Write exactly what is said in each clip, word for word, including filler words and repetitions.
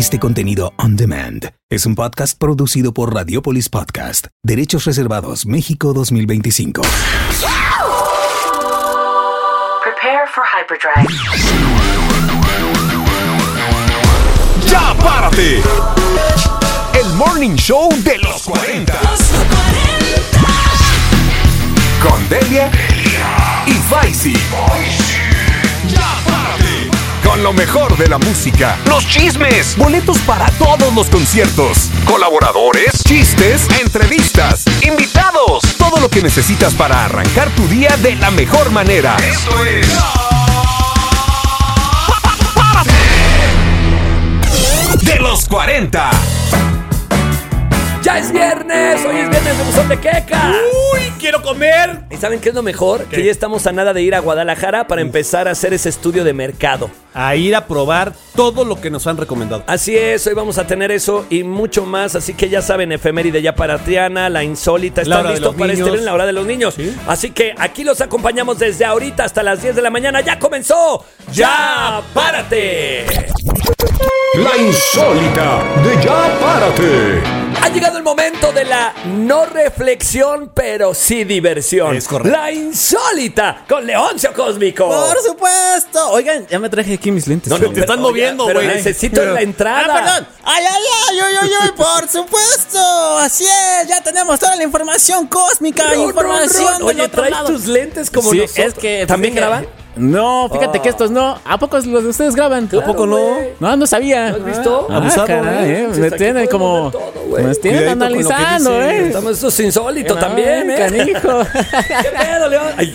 Este contenido on demand es un podcast producido por Radiopolis Podcast. Derechos reservados México dos mil veinticinco. Prepare for hyperdrive. ¡Ya párate! El morning show de los cuarenta. Con Delia y Faisy. ¡Ya párate! Con lo mejor de la música, los chismes, boletos para todos los conciertos, colaboradores, chistes, entrevistas, invitados, todo lo que necesitas para arrancar tu día de la mejor manera. Esto es de los cuarenta. ¡Ya es viernes! ¡Hoy es viernes de buzón de queca! ¡Uy, quiero comer! ¿Y saben qué es lo mejor? ¿Qué? Que ya estamos a nada de ir a Guadalajara para empezar a hacer ese estudio de mercado. A ir a probar todo lo que nos han recomendado. Así es, hoy vamos a tener eso y mucho más. Así que ya saben, efeméride ya para Triana, la insólita. La ¿Están hora de listos los para niños. este en la hora de los niños? ¿Sí? Así que aquí los acompañamos desde ahorita hasta las diez de la mañana. ¡Ya comenzó! ¡Ya párate! La insólita de Ya párate. Ha llegado el momento de la no reflexión, pero sí diversión. Es correcto. La insólita con Leoncio Cósmico. Por supuesto. Oigan, ya me traje aquí mis lentes. No, no, te pero- están oye, moviendo, pero güey. necesito Pero- la entrada. Ah, perdón. Ay, ay, ay, ay, ay, ay, por supuesto. Así es, ya tenemos toda la información cósmica, No, no, información no. del Oye, otro traes lado. tus lentes como Sí, nosotros. es que ¿También fíjate- graban? No, fíjate Oh. que estos no. ¿A poco los de ustedes graban? Claro, ¿A poco no? güey. No, no sabía. ¿Lo has visto? Ah, Abusado, caray, ¿eh? eh. Pues Me aquí tienen podemos como. ver todo, güey. Me tienen Cuidadito con lo que analizando, dice. eh. Estamos, esto es insólito Ay, también, ¿eh? Canijo. ¿Qué pedo, León? Ay,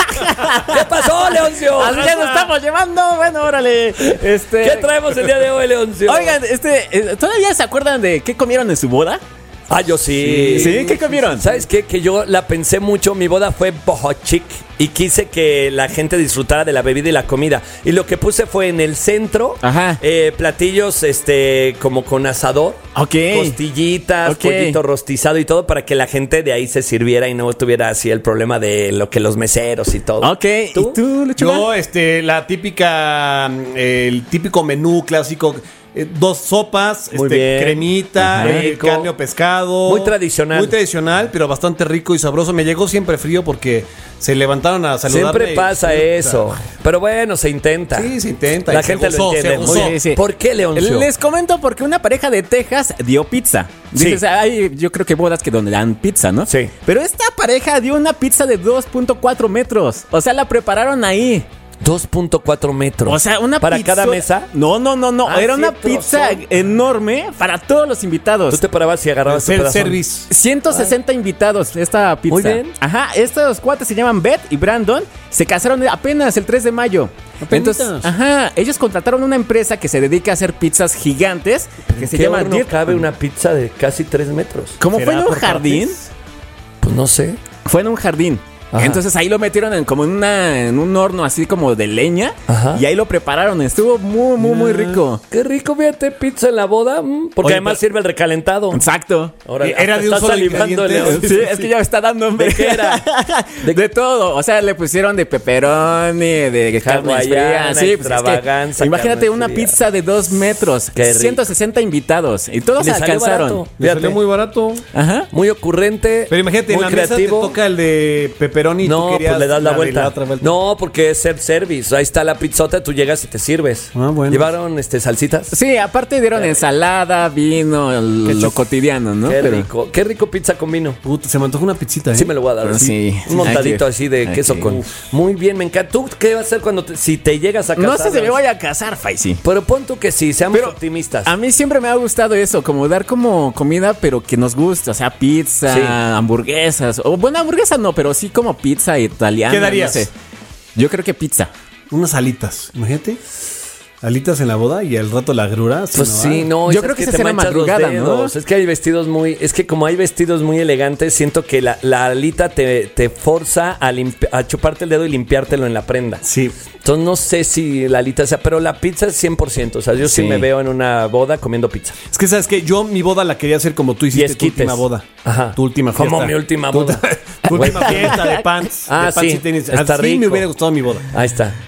¿qué pasó, Leoncio? Así ya nos estamos llevando. Bueno, órale. Este. ¿Qué traemos el día de hoy, Leoncio? Oigan, este, eh, ¿todavía se acuerdan de qué comieron en su boda? Ah, yo sí. ¿Sí? ¿Qué comieron? ¿Sabes qué? Que yo la pensé mucho. Mi boda fue boho chic y quise que la gente disfrutara de la bebida y la comida. Y lo que puse fue en el centro, Ajá. eh, platillos este como con asador, Ok. costillitas, Ok. pollito rostizado y todo para que la gente de ahí se sirviera y no tuviera así el problema de lo que los meseros y todo. Ok. ¿Tú? ¿Y tú, Lechuga? Yo, este, la típica, eh, el típico menú clásico. eh, Dos sopas, Muy este, bien. cremita, Ajá. eh, Rico. carne o pescado. Muy tradicional. Muy tradicional, pero bastante rico y sabroso. Me llegó siempre frío porque se levantaron a saludarme. Siempre pasa Sí, eso. Pero bueno, se intenta. Sí, se intenta. La y se gente gozó, lo entiende. se Muy gozó. bien. Sí, sí. ¿Por qué, Leoncio? Les comento porque una pareja de Texas dio pizza. Dices, hay, yo creo que bodas que donde dan pizza, ¿no? Sí. Pero esta pareja dio una pizza de dos punto cuatro metros. O sea, la prepararon ahí. dos punto cuatro metros. O sea, una ¿Para pizza- cada mesa? No, no, no, no. Ah, Era sí, una pizza trozón. enorme para todos los invitados. Tú te parabas y agarrabas tu Self pedazo. service. ciento sesenta invitados esta pizza. Muy bien. Ajá, estos cuates se llaman Beth y Brandon. Se casaron apenas el tres de mayo. Apenitas. Entonces, ajá, ellos contrataron una empresa que se dedica a hacer pizzas gigantes que se ¿Qué llama horno Dirt- cabe una pizza de casi tres metros? ¿Cómo ¿Será fue en un por jardín? partes? Pues no sé. Fue en un jardín. Ajá. Entonces ahí lo metieron en como en, una, en un horno así como de leña. Ajá. Y ahí lo prepararon. Estuvo muy, muy, muy rico. Qué rico, fíjate, pizza en la boda. mm, Porque Oye, además pero- sirve el recalentado. Exacto. Ahora, Era hasta de un está solo salivando, ingrediente. León. Sí, es que ya me está dando hambre. ¿De qué era? De, todo. O sea, le pusieron de pepperoni, de carne Hawaiana, fría. Sí, pues es que extravaganza, imagínate carne una fría. pizza de dos metros. Qué rico. ciento sesenta invitados. Y todos Le salió alcanzaron. barato. Le Fíjate. salió muy barato. Ajá. Muy ocurrente. Pero imagínate, en muy la mesa te creativo. toca el de pepperoni y tú No, querías pues le das la de vuelta. otra vuelta. No, porque es self-service. Ahí está la pizzota, tú llegas y te sirves. Ah, bueno. ¿Llevaron este, salsitas? Sí, aparte dieron ensalada, vino, el- lo cotidiano, ¿no? Qué Pero- rico. Qué rico pizza con vino. Puta, se me antoja una pizzita, ¿eh? Sí me lo voy a dar. Ah, sí. sí. Un montadito Hay que- así de hay queso que- con... Muy bien, me encanta. ¿Tú qué vas a hacer cuando te- si te llegas a casar? No sé si me voy a casar, Faisy. Pero pon tú que sí, seamos Pero optimistas. A mí siempre me ha gustado eso, como dar como comida, pero que nos guste, o sea, pizza, Sí. hamburguesas, o bueno, hamburguesa no, pero sí como pizza italiana. ¿Qué darías? no sé. Yo creo que pizza. Unas alitas, imagínate. Alitas en la boda y al rato la agrura. Pues sí, no. Yo es creo que te esa será manchas los madrugada, ¿no? dedos. Es que hay vestidos muy... Es que como hay vestidos muy elegantes, siento que la, la alita te, te forza a, limpi- a chuparte el dedo y limpiártelo en la prenda. Sí. Entonces no sé si la alita sea... Pero la pizza es cien por ciento. O sea, yo sí, Sí. me veo en una boda comiendo pizza. Es que, ¿sabes qué? Yo mi boda la quería hacer como tú hiciste tu esquites. última boda. Ajá. Tu última fiesta. Como mi última Tu- boda. Tu, última fiesta de pants. Ah, de pants sí. y tenis. Está Así rico. me hubiera gustado mi boda. Ahí está.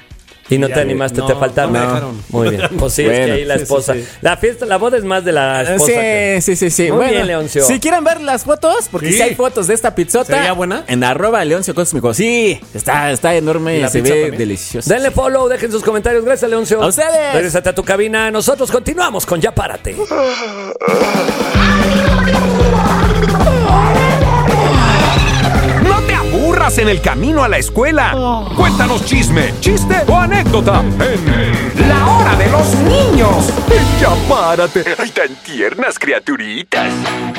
Y no Ya, te animaste, no, te faltaron. no me dejaron. Muy bien. Pues sí, es Bueno, que ahí la sí, sí, esposa. sí. La fiesta, la boda es más de la esposa. Sí, que- sí, sí, sí. Muy Bueno, bien, Leoncio. si quieren ver las fotos, porque Sí. si hay fotos de esta pizzota. ¿Se veía buena? En arroba Leoncio Cósmico. Sí, está, está enorme ¿Y y la se pizza ve también? deliciosa. Denle follow, dejen sus comentarios. Gracias, Leoncio. ¡A ustedes! Regrésate a tu cabina. Nosotros continuamos con Ya Párate. No te aburras en el camino a la escuela. Cuéntanos chisme, chiste o anécdota en La Hora de los Niños. Ya párate. Ay, tan tiernas criaturitas.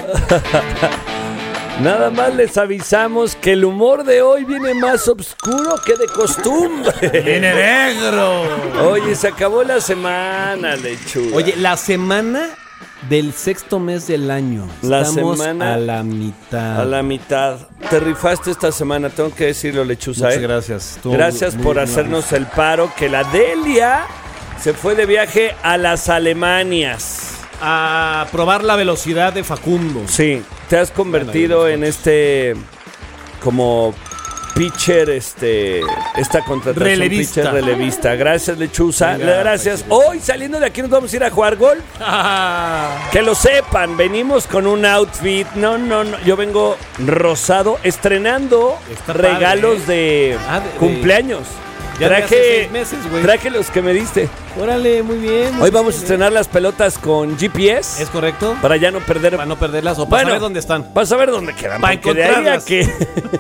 Nada más les avisamos que el humor de hoy viene más oscuro que de costumbre. ¡Viene negro! Oye, se acabó la semana, lechuga. Oye, la semana del sexto mes del año. La Estamos semana a la mitad. a la mitad. Te rifaste esta semana, tengo que decirlo, lechuza. Muchas ¿eh? gracias. Estuvo Gracias muy- por muy hacernos el paro. Que la Delia se fue de viaje a las Alemanias. A probar la velocidad de Facundo. Sí, te has convertido en este como pitcher, este esta contratación Relevista. pitcher relevista. Gracias, lechuza. Venga, Gracias. pues, Hoy saliendo de aquí nos vamos a ir a jugar golf. Que lo sepan, venimos con un outfit. No, no, no. Yo vengo rosado, estrenando Está regalos padre, de, Ah, de- de- cumpleaños. Ya de hace traje, seis meses, güey. traje los que me diste. Órale, muy bien. muy Hoy vamos a bien. estrenar las pelotas con G P S. ¿Es correcto? Para ya no perder. Para no perderlas o para Bueno, saber dónde están. Vas a ver dónde quedan. Para porque de ahí a encontrarlas. que...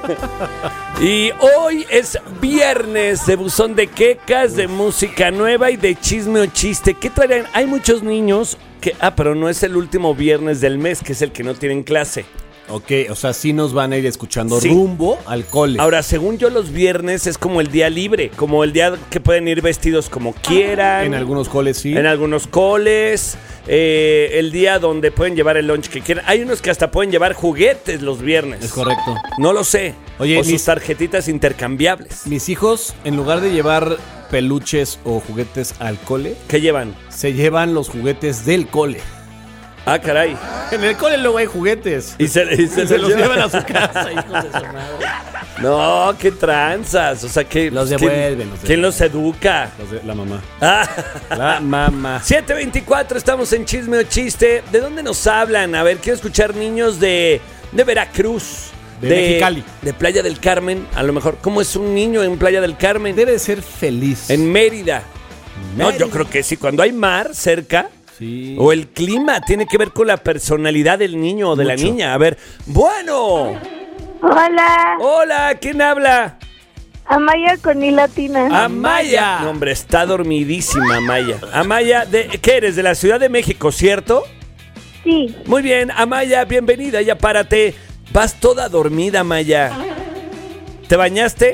Y hoy es viernes de buzón de quecas, de música nueva y de chisme o chiste. ¿Qué traerán? Hay muchos niños que... Ah, pero no es el último viernes del mes, que es el que no tienen clase. Ok, o sea, sí nos van a ir escuchando Sí. rumbo al cole. Ahora, según yo, los viernes es como el día libre, como el día que pueden ir vestidos como quieran. En algunos coles sí. En algunos coles, eh, el día donde pueden llevar el lunch que quieran. Hay unos que hasta pueden llevar juguetes los viernes. Es correcto. No lo sé. Oye, o sus mis- tarjetitas intercambiables. Mis hijos, en lugar de llevar peluches o juguetes al cole, ¿Qué llevan? se llevan los juguetes del cole. Ah, caray. En el cole luego hay juguetes. Y se, y se Se los los llevan llevan a su casa, hijos de su madre. No, qué tranzas. O sea, que Los ¿quién- devuelven, los ¿Quién los educa? Los de- la mamá. Ah. La mamá. siete veinticuatro, estamos en Chisme o Chiste. ¿De dónde nos hablan? A ver, quiero escuchar niños de, de Veracruz. De Mexicali. De Playa del Carmen. A lo mejor, ¿cómo es un niño en Playa del Carmen? Debe ser feliz. En Mérida. No, Mérida. yo creo que sí. Cuando hay mar cerca, Sí. o el clima, tiene que ver con la personalidad del niño o de la Mucho. niña. A ver, bueno. Hola, Hola, ¿quién habla? Amaya con I latina. Amaya. No, hombre, está dormidísima Amaya. Amaya, de, ¿qué eres? De la Ciudad de México, ¿cierto? Sí, Muy bien, Amaya, bienvenida. Ya párate. Vas toda dormida, Amaya. ¿Te bañaste?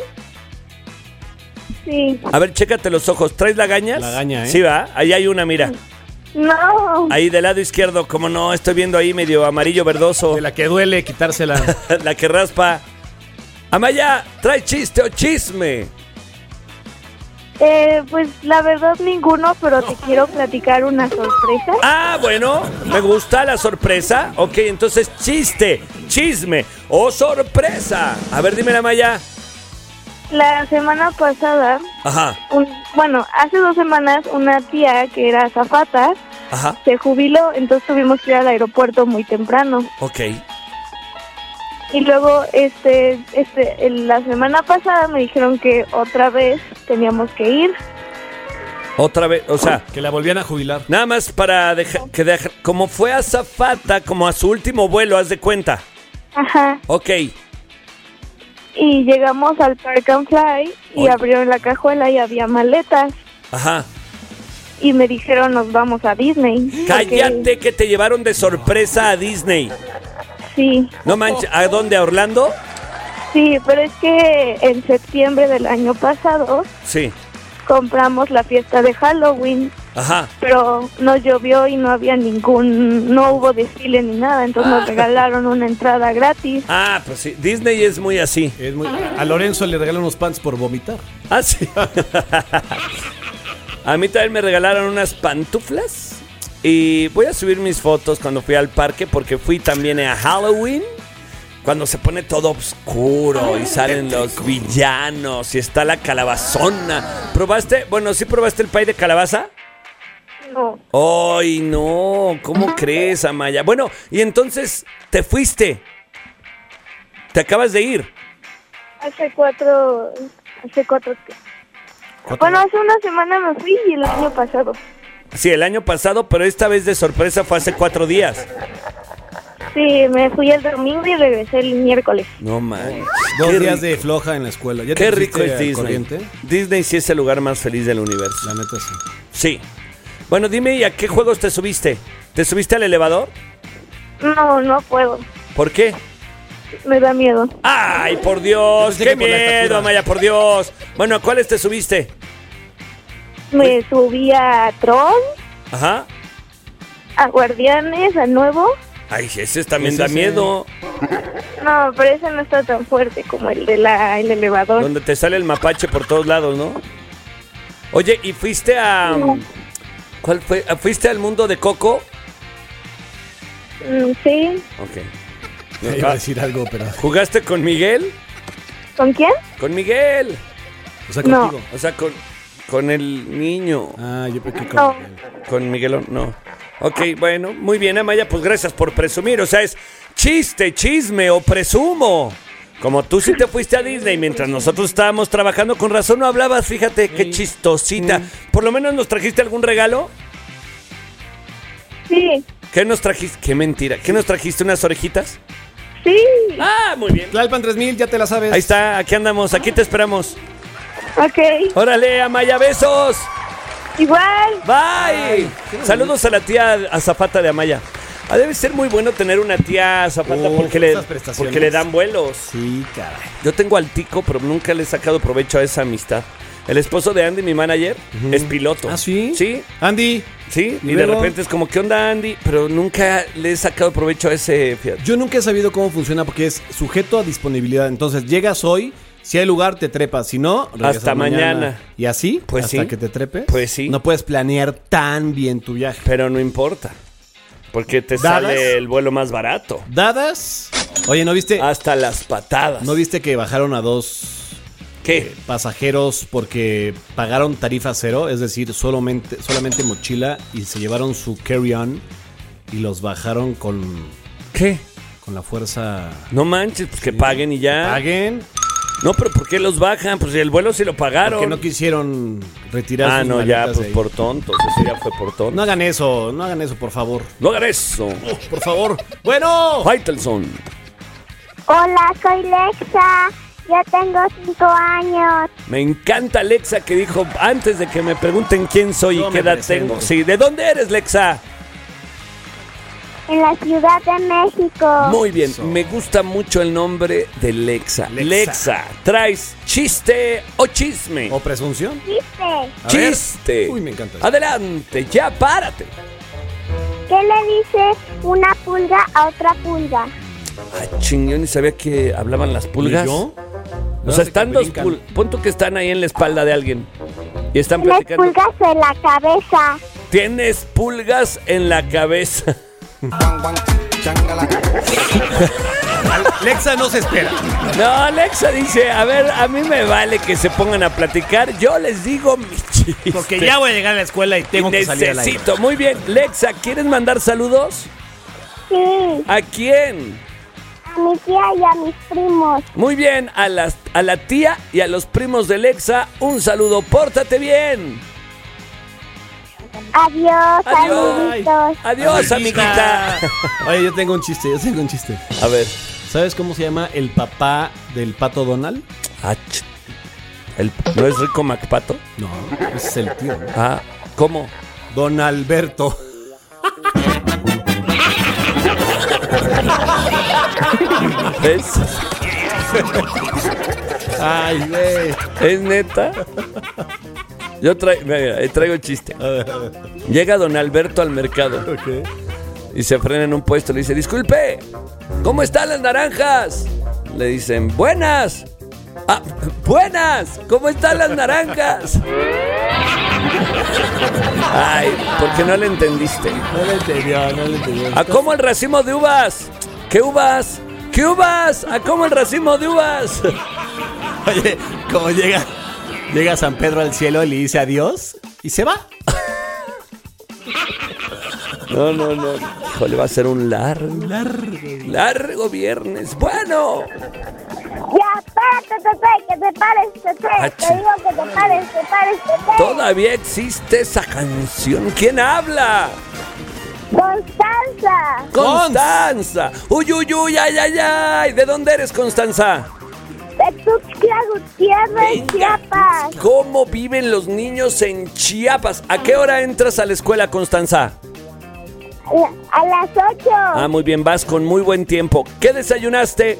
sí. A ver, chécate los ojos. ¿Traes lagañas? Lagaña, ¿eh? Sí, va. Ahí hay una, mira. No, Ahí del lado izquierdo, como no, estoy viendo ahí medio amarillo verdoso. De la que duele quitársela. La que raspa. Amaya, ¿trae chiste o chisme? eh, pues la verdad ninguno, pero te quiero platicar una sorpresa. Ah, bueno, me gusta la sorpresa. Ok, entonces chiste, chisme o sorpresa. A ver, dime, Amaya. La semana pasada, Ajá, un- bueno, hace dos semanas una tía que era azafata ajá, se jubiló, entonces tuvimos que ir al aeropuerto muy temprano. ok. Y luego, este, este, en la semana pasada me dijeron que otra vez teníamos que ir. Otra vez, o sea, Que la volvían a jubilar. nada más para dejar, que dejar, como fue azafata, como a su último vuelo, haz de cuenta. Ajá. Ok, Y llegamos al Park and Fly y Oye. abrieron la cajuela y había maletas. ajá. Y me dijeron, nos vamos a Disney. Cállate Porque- que te llevaron de sorpresa a Disney. Sí, No manches, ¿a dónde? ¿A Orlando? sí, pero es que en septiembre del año pasado Sí, compramos la fiesta de Halloween, ajá. pero no llovió y no había ningún, no hubo desfile ni nada, entonces nos regalaron una entrada gratis. Ah, pues sí, Disney es muy así. Es muy... A Lorenzo le regalan unos pants por vomitar. Ah, sí. A mí también me regalaron unas pantuflas. Y voy a subir mis fotos cuando fui al parque porque fui también a Halloween. Cuando se pone todo oscuro y salen los villanos y está la calabazona. ¿Probaste? Bueno, ¿sí probaste el pay de calabaza? No, ¡Ay, no! ¿Cómo crees, Amaya? Bueno, y entonces te fuiste. Te acabas de ir. hace cuatro, hace cuatro, bueno, hace una semana me fui y el año pasado. Sí, el año pasado, pero esta vez de sorpresa fue hace cuatro días. Sí, me fui el domingo y regresé el miércoles. No manches. Dos Qué días rico. de floja en la escuela. ¿Ya te Qué pusiste rico es al Disney. corriente? Disney sí es el lugar más feliz del universo. La neta sí. Sí. Bueno, dime, ¿y a qué juegos te subiste? ¿Te subiste al elevador? No, no puedo, ¿Por qué? me da miedo. ¡Ay, por Dios! Yo pensé ¡Qué que por la miedo, estatura. Amaya, por Dios! Bueno, ¿a cuáles te subiste? Me subí a Tron, Ajá. a Guardianes, a Nuevo. Ay, ese también Ese da sí. miedo. No, pero ese no está tan fuerte como el de la el elevador. Donde te sale el mapache por todos lados, ¿no? Oye, ¿y fuiste a... No. ¿Cuál fue? ¿Fuiste al mundo de Coco? Mm, sí. Ok. Iba a decir algo, pero... ¿Jugaste con Miguel? ¿Con quién? Con Miguel. O sea, No. contigo. O sea, con, con el niño. Ah, yo pensé que No. con... Con Miguelón, no. Ok, bueno, muy bien, Amaya, pues gracias por presumir. O sea, es chiste, chisme o presumo. Como tú sí te fuiste a Disney mientras nosotros estábamos trabajando, con razón no hablabas, fíjate, qué chistosita. ¿Por lo menos nos trajiste algún regalo? Sí, ¿Qué nos trajiste? Qué mentira. ¿Qué nos trajiste? ¿Unas orejitas? sí. Ah, muy bien. Tlalpan tres mil, ya te la sabes. Ahí está, aquí andamos, aquí te esperamos. Ok, Órale, Amaya, besos. igual. Bye. Saludos a la tía azafata de Amaya. Ah, debe ser muy bueno tener una tía azafata Oh, porque, le, esas prestaciones. porque le dan vuelos. Sí, caray. Yo tengo al Tico, pero nunca le he sacado provecho a esa amistad. El esposo de Andy, mi manager, es piloto. ¿Ah, sí? Sí, Andy, sí. ¿Y Y, de luego? repente es como, ¿qué onda, Andy? Pero nunca le he sacado provecho a ese... fíjate. yo nunca he sabido cómo funciona porque es sujeto a disponibilidad. Entonces, llegas hoy, si hay lugar, te trepas. Si no, regresas Hasta mañana. Y así, Pues hasta sí. que te trepes. Pues sí. No puedes planear tan bien tu viaje. Pero no importa. Porque te ¿Dadas? sale el vuelo más barato. Dadas. Oye, ¿no viste? Hasta las patadas. ¿No viste que bajaron a dos ¿Qué? pasajeros porque pagaron tarifa cero? Es decir, solamente, solamente mochila y se llevaron su carry-on y los bajaron con, ¿Qué? con la fuerza. No manches, pues que paguen y ya. Paguen. No, pero ¿por qué los bajan? Pues el vuelo sí lo pagaron. Porque no quisieron retirar Ah, sus no, ya, maletas pues de ahí. por tontos. Eso ya fue por tontos. No hagan eso, no hagan eso, por favor. No hagan eso. Por favor. Bueno. Faitelson. Hola, soy Lexa. Ya tengo cinco años. Me encanta Lexa que dijo antes de que me pregunten quién soy Yo y qué me edad presento. tengo. Sí, ¿de dónde eres, Lexa? En la Ciudad de México. Muy bien, me gusta mucho el nombre de Lexa. Lexa. Lexa, ¿traes chiste o chisme? ¿O presunción? ¿Viste? A ver. ¡Chiste! Uy, me encanta. Adelante, ya párate. ¿Qué le dice una pulga a otra pulga? Ah, ching, yo ni sabía que hablaban las pulgas. ¿Y yo? O sea, están dos pulgas. Pon tú que están ahí en la espalda de alguien. Y están Tienes platicando. pulgas en la cabeza. Tienes pulgas en la cabeza. Lexa no se espera. No, Alexa dice, a ver, a mí me vale que se pongan a platicar. Yo les digo mi chiste. Porque ya voy a llegar a la escuela y tengo Y que salir al aire. necesito. Muy bien, Lexa, ¿quieres mandar saludos? Sí, ¿A quién? a mi tía y a mis primos. Muy bien, a, las, a la tía y a los primos de Lexa, un saludo. Pórtate bien. Adiós, Adiós. amiguitos. Adiós, amiguita. Oye, yo tengo un chiste, yo tengo un chiste. A ver. ¿Sabes cómo se llama el papá del pato Donald? Ah, ch- el- ¿No es Rico Macpato? No, ese es el tío. ¿no? Ah, ¿cómo? Don Alberto. ¿Ves? Ay, güey. ¿Es neta? Yo traigo, mira, ahí traigo chiste. Llega don Alberto al mercado y se frena en un puesto. Le dice, disculpe, ¿cómo están las naranjas? Le dicen, buenas. Ah, buenas, ¿cómo están las naranjas? Ay, ¿por qué no le entendiste? No le entendió, no le entendió. ¿A cómo el racimo de uvas? ¿Qué uvas? ¿Qué uvas? ¿A cómo el racimo de uvas? Oye, como llega, llega San Pedro al cielo y le dice adiós y se va. No, no, no. Híjole, va a ser un largo, largo, largo viernes. Bueno. Ya, párate, Tete, que te pares, Tete. Ach. Te digo que te pares, te pares, Tete. Todavía existe esa canción. ¿Quién habla? Constanza. Constanza. Uy, uy, uy, ay, ay, ay. ¿De dónde eres, Constanza? De Tuxtla Gutiérrez, Venga. Chiapas. ¿Cómo viven los niños en Chiapas? ¿A qué hora entras a la escuela, Constanza? A las ocho. Ah, muy bien, vas con muy buen tiempo. ¿Qué desayunaste?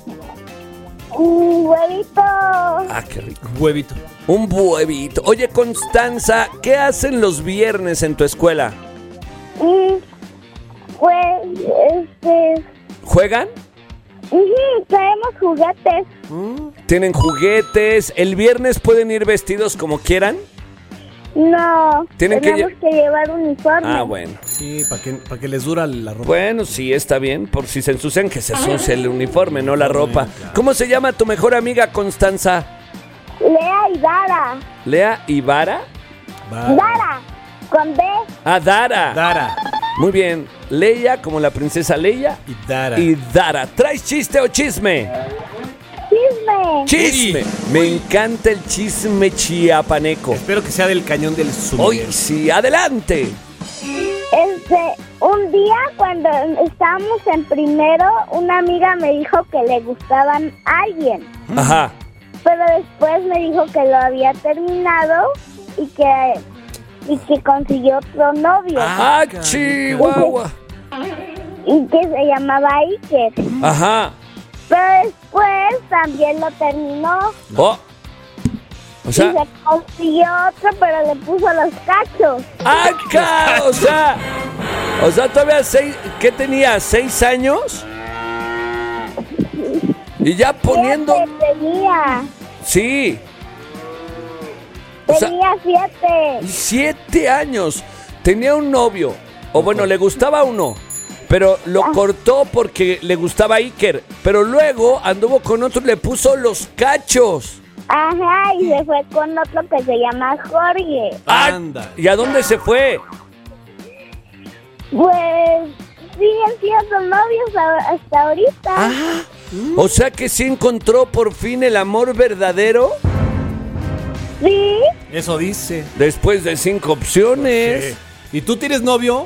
Un huevito. Ah, qué rico. Huevito. Un huevito. Oye, Constanza, ¿qué hacen los viernes en tu escuela? Y pues, este... ¿Juegan? ujú, traemos juguetes. ¿Tienen juguetes? ¿El viernes pueden ir vestidos como quieran? No, Tienen que tenemos lle- que, llevar uniforme. Ah, bueno. Sí, para que, pa' que les dura la ropa. Bueno, sí, está bien. Por si se ensucian, que se ensucie el uniforme, no la ropa. ¿Cómo se llama tu mejor amiga, Constanza? Lea y Dara. ¿Lea Ibarra? Va. Dara, con D. Ah, Dara. Dara Muy bien. Leia, como la princesa Leia. y Dara. Y Dara. ¿Traes chiste o chisme? Chisme. Chisme. Me encanta el chisme chiapaneco. Espero que sea del cañón del sur. Hoy sí, adelante. Este, un día cuando estábamos en primero, una amiga me dijo que le gustaban a alguien. Ajá. Pero después me dijo que lo había terminado y que, y que consiguió otro novio. Ah, Chihuahua. Y que se llamaba Iker. Ajá. Pero después también lo terminó. Oh. O Y sea, se consiguió otro, pero le puso los cachos. acá, o sea, o sea, todavía seis, ¿qué tenía? ¿Seis años? Y ya poniendo, Siete tenía. sí, o sea, Tenía siete. siete años. Tenía un novio, o bueno, le gustaba uno, pero lo cortó porque le gustaba Iker, pero luego anduvo con otro y le puso los cachos. Ajá, y se fue con otro que se llama Jorge. Ah, Anda. ¿y a dónde se fue? Pues siguen siendo novios a- hasta ahorita. Ah, o sea que sí encontró por fin el amor verdadero Sí, Eso dice. después de cinco opciones. ¿Y tú tienes novio?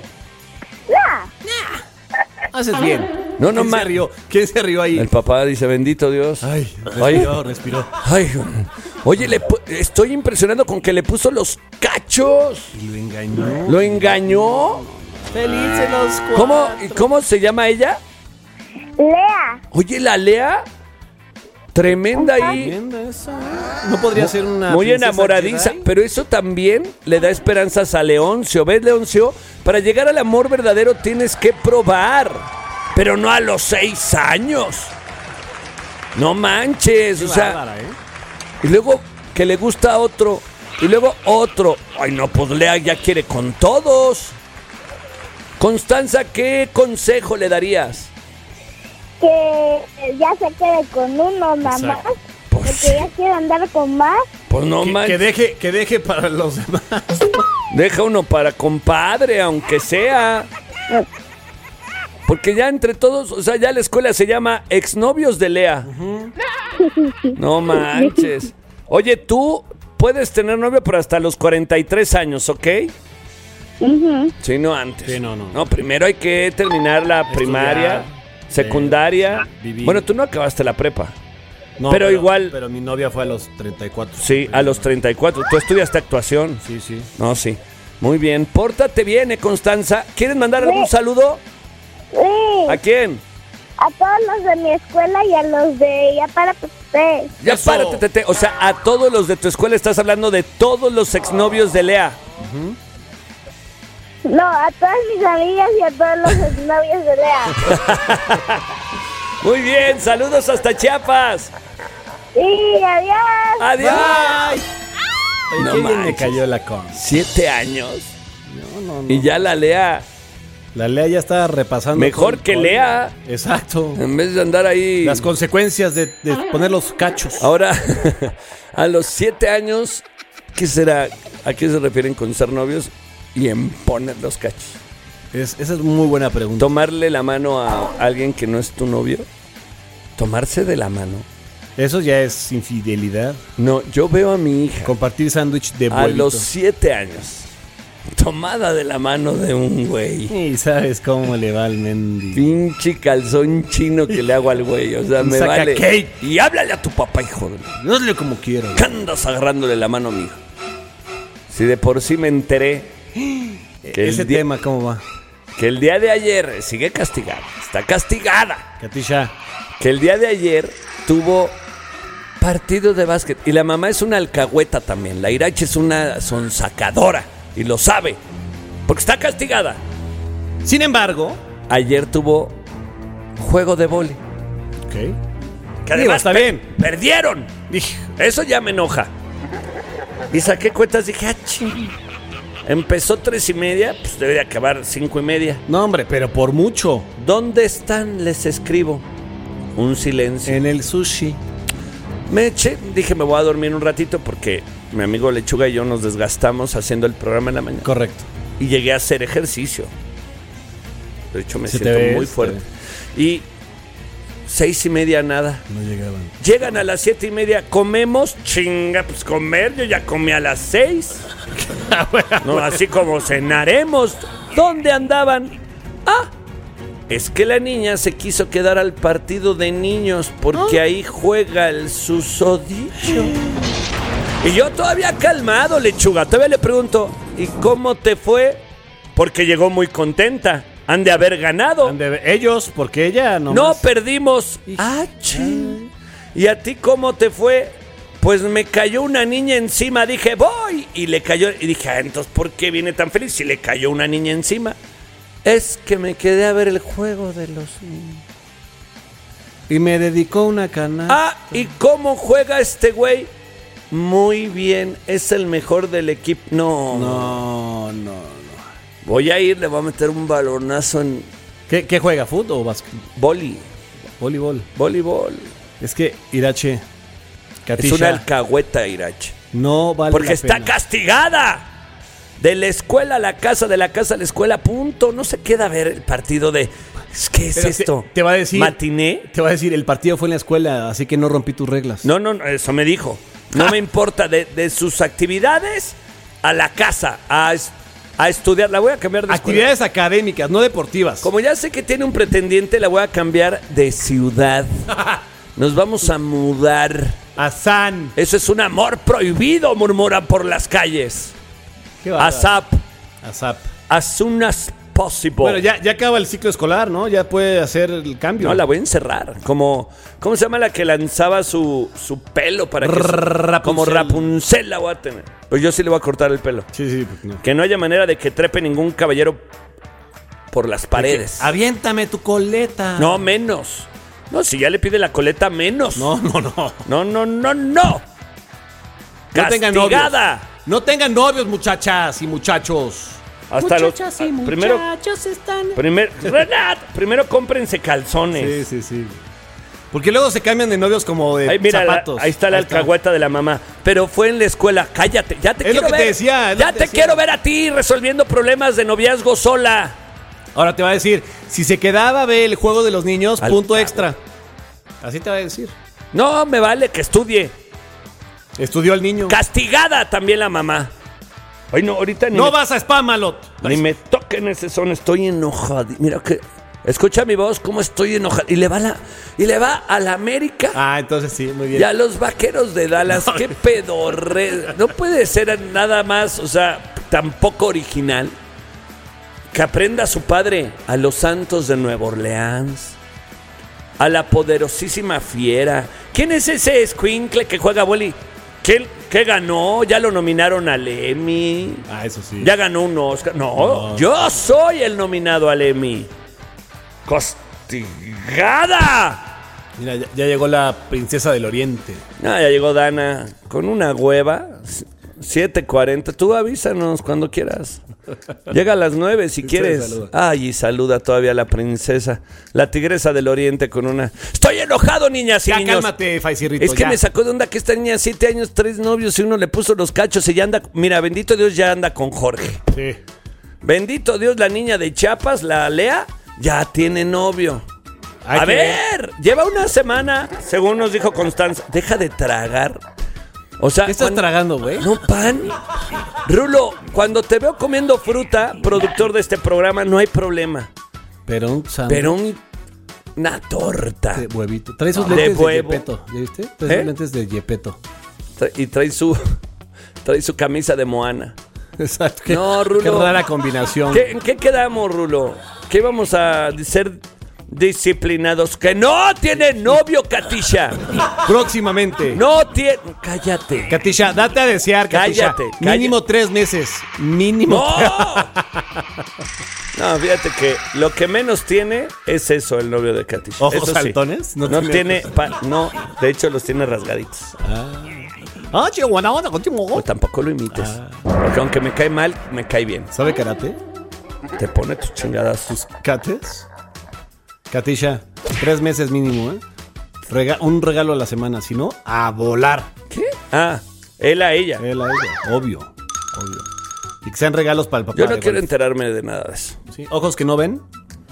no. Haces bien. No, no, ¿Quién ma- se rió? ¿Quién se rió ahí? El papá dice, bendito Dios. Ay, Ay. respiró, respiró. Ay, oye, le pu- estoy impresionado con que le puso los cachos. Y lo engañó. ¿Lo engañó? Felices los cuatro. ¿Cómo, y cómo se llama ella? Lea. Oye, la Lea. Tremenda ahí. Viendo eso. No podría ser una Muy princesa enamoradiza, Jedi? pero eso también le da esperanzas a Leoncio. ¿Ves, Leoncio? Para llegar al amor verdadero tienes que probar, pero no a los seis años. No manches, o sea, Bárbara, ¿eh? y luego que le gusta a otro, y luego otro. Ay, no, pues Lea ya quiere con todos. Constanza, ¿qué consejo le darías? Que ya se quede con uno nada más. Exacto. Pues Porque ya quiere andar con más. Pues no Que, que manches. deje, que deje para los demás. Deja uno para compadre, aunque sea. Porque ya entre todos, o sea, ya la escuela se llama Exnovios de Lea. No manches. Oye, tú puedes tener novio por hasta los cuarenta y tres años, ¿ok? Ujú. Sí, no antes. Sí, no, no. No, primero hay que terminar la primaria, secundaria. vivir. Bueno, tú no acabaste la prepa. No, Pero igual- Pero mi novia fue a los treinta y cuatro. Sí, a los treinta y cuatro. Tú estudiaste actuación. Sí, sí. No, sí. Muy bien. Pórtate bien, eh, Constanza. ¿Quieres mandar algún saludo? Sí, ¿A quién? a todos los de mi escuela y a los de ya para ustedes. Ya Eso. párate, Tete. O sea, a todos los de tu escuela estás hablando de todos los exnovios de Lea. No, a todas mis amigas y a todos los novios de Lea. Muy bien, saludos hasta Chiapas. Sí, adiós. Adiós. Ay, No qué bien me manches. cayó la con. Siete años. Y ya la Lea. La Lea ya está repasando. Mejor con- que con- Lea. Exacto. En vez de andar ahí. Las consecuencias de, de poner los cachos. Ahora, a los siete años, ¿qué será? ¿A qué se refieren con ser novios? Y en poner los cachos. Es, esa es muy buena pregunta. Tomarle la mano a alguien que no es tu novio. Tomarse de la mano. Eso ya es infidelidad. No, yo veo a mi hija Compartir sándwich de a huevito. los siete años. Tomada de la mano de un güey. Y sabes cómo le va al mendigo. Pinche calzón chino que le hago al güey. O sea, me Saca vale. Kate. Y háblale a tu papá, hijo de... Hazle como quiera. ¿Qué andas agarrándole la mano a mi hijo? Si de por sí me enteré que Ese el, día, tema, ¿cómo va? que el día de ayer sigue castigada. Está castigada. Katisha. Que el día de ayer tuvo partido de básquet. Y la mamá es una alcahueta también. La Irache es una sonsacadora. Y lo sabe. Porque está castigada. Sin embargo. Ayer tuvo juego de vóley. Ok. Que Digo, además está per- bien. Perdieron. Dije, Eso ya me enoja. Y saqué cuentas, dije, ah, ching. Empezó tres y media, pues debería acabar cinco y media. no, hombre, pero por mucho. ¿Dónde están? Les escribo. Un silencio. En el sushi. Me eché, dije, me voy a dormir un ratito porque mi amigo Lechuga y yo nos desgastamos haciendo el programa en la mañana. Correcto. Y llegué a hacer ejercicio. De hecho, me Se te siento ve, muy se fuerte. te Y seis y media, nada. No llegaban. Llegan a las siete y media, comemos, chinga, pues comer, yo ya comí a las seis. No, así como cenaremos. ¿Dónde andaban? Ah, es que la niña se quiso quedar al partido de niños porque ahí juega el susodicho. Y yo todavía calmado, Lechuga, todavía le pregunto, ¿y cómo te fue? Porque llegó muy contenta. Han de haber ganado. Han de ver- Ellos, porque ella no. No perdimos. Ah, che. ¿Y a ti cómo te fue? Pues me cayó una niña encima. Dije, voy. Y le cayó. Y dije, ah, entonces, ¿por qué viene tan feliz si le cayó una niña encima? Es que me quedé a ver el juego de los niños. Y me dedicó una canasta. Ah, ¿y cómo juega este güey? Muy bien. Es el mejor del equipo. No. No, no, no. Voy a ir, le voy a meter un balonazo en ¿Qué, qué juega? ¿Fútbol o básquet? boli. Voleibol. Voleibol. Es que, Irache, Es Katisha, una alcahueta, Irache. no vale Porque la está pena. castigada. De la escuela a la casa, de la casa a la escuela, punto. No se queda a ver el partido de... ¿Qué es Pero te- esto? te va a decir- ¿Matiné? Te voy a decir, el partido fue en la escuela, así que no rompí tus reglas. No, no, no, eso me dijo. No me importa. De, de sus actividades a la casa, a, es- a estudiar. La voy a cambiar de escuela. Actividades académicas, no deportivas. Como ya sé que tiene un pretendiente, la voy a cambiar de ciudad. Nos vamos a mudar. A San. Eso es un amor prohibido, murmuran por las calles. Qué bárbaro. ASAP. ASAP. As soon as possible. Bueno, ya, ya acaba el ciclo escolar, ¿no? Ya puede hacer el cambio. No, la voy a encerrar. Como, ¿cómo se llama la que lanzaba su, su pelo para que... se- Rapunzel. Como Rapunzel la voy a tener. Pues yo sí le voy a cortar el pelo. Sí, sí, pues no. Que no haya manera de que trepe ningún caballero por las paredes. Aviéntame tu coleta. No, menos. No, si ya le pide la coleta, menos. No, no, no. No, no, no, no. No tengan novios. Castigada. No tengan novios, muchachas y muchachos. Hasta los... ah, primero, están... primer, Renat, primero cómprense calzones. Sí, sí, sí. Porque luego se cambian de novios como de Ahí, mira, la- zapatos. ahí está la alcahueta de la mamá. Pero fue en la escuela. Cállate, ya te Es lo quiero que te ver. decía, es lo ya que te te decía. quiero ver a ti resolviendo problemas de noviazgo sola. Ahora te va a decir, si se quedaba a ver el juego de los niños, Al punto cabo. extra. Así te va a decir. No, me vale que estudie. Estudió el niño. Castigada también la mamá. Ay, no, ahorita ni, No me, vas a Spamalot. ni me toquen ese son. Estoy enojado. Mira que... Escucha mi voz, cómo estoy enojado. Y le va, la, y le va a la América. Ah, entonces sí, muy bien. Y a los vaqueros de Dallas, qué pedorre. No puede ser nada más, o sea, tampoco original. Que aprenda a su padre, a los Santos de Nueva Orleans, a la poderosísima Fiera. ¿Quién es ese escuincle que juega boli? ¿Qué, qué ganó? Ya lo nominaron al Emmy. Ah, eso sí. Ya ganó un Oscar. No, No. yo soy el nominado al Emmy. ¡Castigada! Mira, ya, ya llegó la princesa del oriente. No, ya llegó Dana con una hueva. siete cuarenta. Tú avísanos cuando quieras. Llega a las nueve si quieres. Saluda. Ay, y saluda todavía a la princesa, la tigresa del oriente con una... Estoy enojado, niñas y Ya, niños. cálmate, Faisirrito. Es que ya. me sacó de onda que esta niña, siete años, tres novios, y uno le puso los cachos y ya anda... Mira, bendito Dios, ya anda con Jorge. Sí. Bendito Dios, la niña de Chiapas, la Lea, ya tiene novio. Hay A que ver, lleva una semana, según nos dijo Constanza. Deja de tragar. O sea, ¿Qué estás cuando- tragando, güey? No, pan. Rulo, cuando te veo comiendo fruta, productor de este programa, no hay problema. Pero un sándwich Pero un- una torta. de huevito. Trae sus De lentes de, huevo. Yepeto. ¿Ya viste? Trae ¿Eh? sus lentes de Yepeto. Tra- Y trae su, trae su camisa de Moana. Exacto. Qué, No, Rulo. Qué rara combinación. ¿Qué, ¿En qué quedamos, Rulo? ¿Qué vamos a ser disciplinados? ¡Que no tiene novio, Katisha! Próximamente. No tiene... Cállate. Katisha, date a desear, Katisha. Cállate, cállate. Mínimo tres meses. Mínimo. ¡No! No, fíjate que lo que menos tiene es eso, el novio de Katisha. ¿Ojos Eso sí. saltones? No, No tiene... tiene- pa- no, de hecho los tiene rasgaditos. Ah, chico, buena onda contigo. Pues tampoco lo imites. Ah. Porque aunque me cae mal, me cae bien. ¿Sabe karate? Te pone tus chingadas. ¿Tus cates? Katisha, tres meses mínimo, ¿eh? Rega- un regalo a la semana, si no, a volar. ¿Qué? Ah, él a ella. Él a ella, obvio, obvio. Y que sean regalos para el papá. Yo no de quiero golf. enterarme de nada de eso. Sí, ojos que no ven.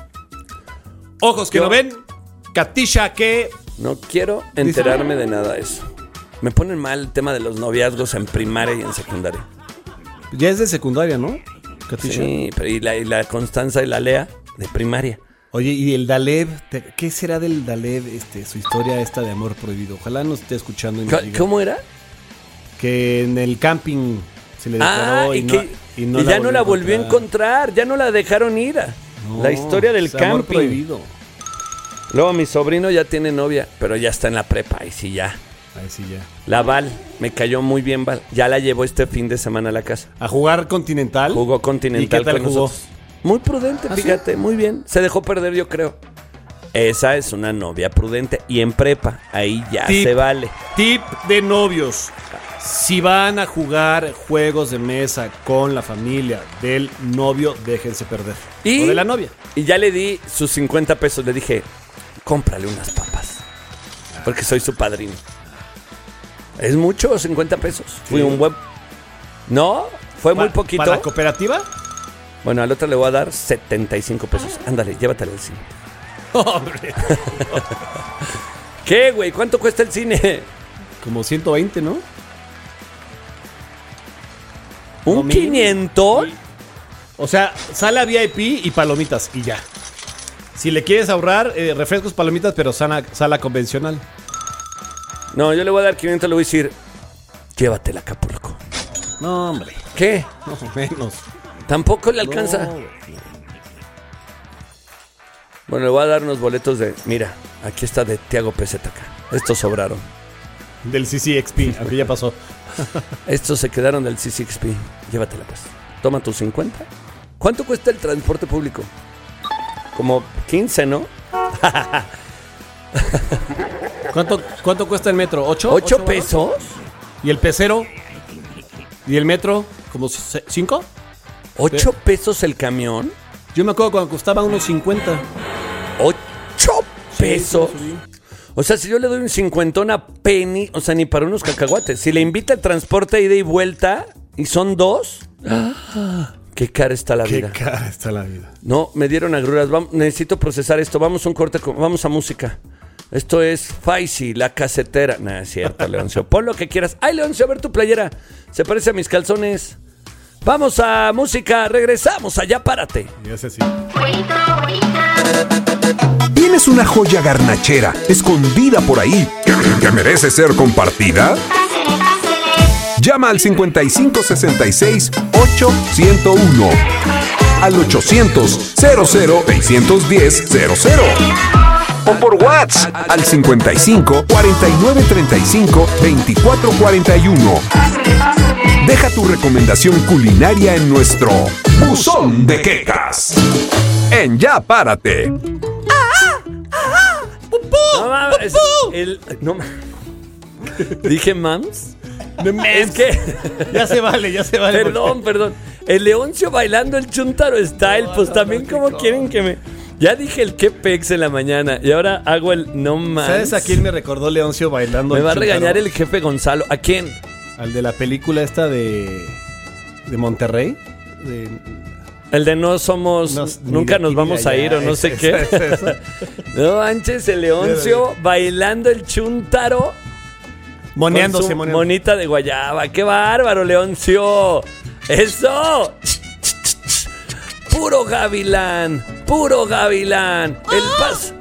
Ojos que Yo- no ven. Katisha, que... No quiero enterarme de nada de eso. Me ponen mal el tema de los noviazgos en primaria y en secundaria. Ya es de secundaria, ¿no? Katisha. Sí, pero y la, y la Constanza y la Lea de primaria. Oye, y el Daleb, te- ¿qué será del Daleb, este, su historia esta de amor prohibido? Ojalá nos esté escuchando y nos C- diga. ¿Cómo era? Que en el camping se le declaró Ah, y, y, no, que, y no y la ya no la volvió a encontrar, ya no la dejaron ir. a- No, la historia del es amor camping. prohibido. Luego mi sobrino ya tiene novia, pero ya está en la prepa, y sí ya. Ahí sí ya. La Val, me cayó muy bien Val. Ya la llevó este fin de semana a la casa. A jugar Continental. Jugó Continental ¿Y qué tal con jugó? nosotros. Muy prudente, ¿Ah, sí? fíjate, muy bien. Se dejó perder, yo creo. Esa es una novia prudente. Y en prepa, ahí ya Tip. se vale. Tip de novios. Si van a jugar juegos de mesa con la familia del novio, déjense perder. Y, O de la novia. y ya le di sus cincuenta pesos. Le dije, cómprale unas papas. Porque soy su padrino. ¿Es mucho? cincuenta pesos. Fui Sí. un buen... No, fue muy Pa- poquito. ¿Para la cooperativa? Bueno, al otro le voy a dar setenta y cinco pesos. Ándale, llévatale al cine. Hombre. ¿Qué, güey? ¿Cuánto cuesta el cine? Como ciento veinte, ¿no? ¿Un No, mil. quinientos? O sea, sala V I P y palomitas y ya. Si le quieres ahorrar, eh, refrescos, palomitas, pero sana- sala convencional. No, yo le voy a dar quinientos, le voy a decir, llévatela a Acapulco. No, hombre. ¿Qué? No, menos. ¿Tampoco le alcanza? No, güey. Bueno, le voy a dar unos boletos de... Mira, aquí está de Tiago Pesetaca. Estos sobraron. Del C C X P, aunque ya pasó. Estos se quedaron del C C X P. Llévatela, pues. Toma tus cincuenta. ¿Cuánto cuesta el transporte público? Como quince, ¿no? ¿Cuánto, cuánto cuesta el metro? ¿Ocho? ¿Ocho varos? pesos? ¿Y el pecero? ¿Y el metro? ¿Como se- cinco? ¿Ocho pesos el camión? Yo me acuerdo cuando costaba unos cincuenta. ¿Ocho pesos? O sea, si yo le doy un cincuentón a Penny, o sea, ni para unos cacahuates. Si le invita el transporte ida y vuelta y son dos, ¡ah! Qué cara está la Qué vida. cara está la vida. No, me dieron agruras. Vam- necesito procesar esto. Vamos a un corte, con- vamos a música. Esto es Faisy, la casetera. No, es cierto, Leoncio. Pon lo que quieras. Ay, Leoncio, a ver tu playera. Se parece a mis calzones. Vamos a música. Regresamos allá, párate. Ya sé, sí. ¿Tienes una joya garnachera escondida por ahí que, que merece ser compartida? Llama al cincuenta y cinco sesenta y seis ocho cero uno, al ochocientos cero cero seiscientos diez cero cero o por WhatsApp al cincuenta y cinco cuarenta y nueve treinta y cinco veinticuatro cuarenta y uno. Deja tu recomendación culinaria en nuestro buzón de quecas. En Ya Párate. No mames. El, no ma- Dije mams. Es que... Ya se vale, ya se vale. Perdón, perdón. El Leoncio bailando el Chuntaro Style, pues también como quieren que me... Ya dije el qué pex en la mañana y ahora hago el no más. ¿Sabes a quién me recordó Leoncio bailando? Me el va a Chuntaro? regañar el jefe Gonzalo. ¿A quién? Al de la película esta de... de Monterrey. De... El de no somos... No, nunca nos vamos a ir o no sé esa, qué. esa, esa. No manches, el Leoncio bailando el Chuntaro. Moneándose, Con su moneando. monita de guayaba. ¡Qué bárbaro, Leoncio! ¡Eso! Puro gavilán, puro gavilán. El paso,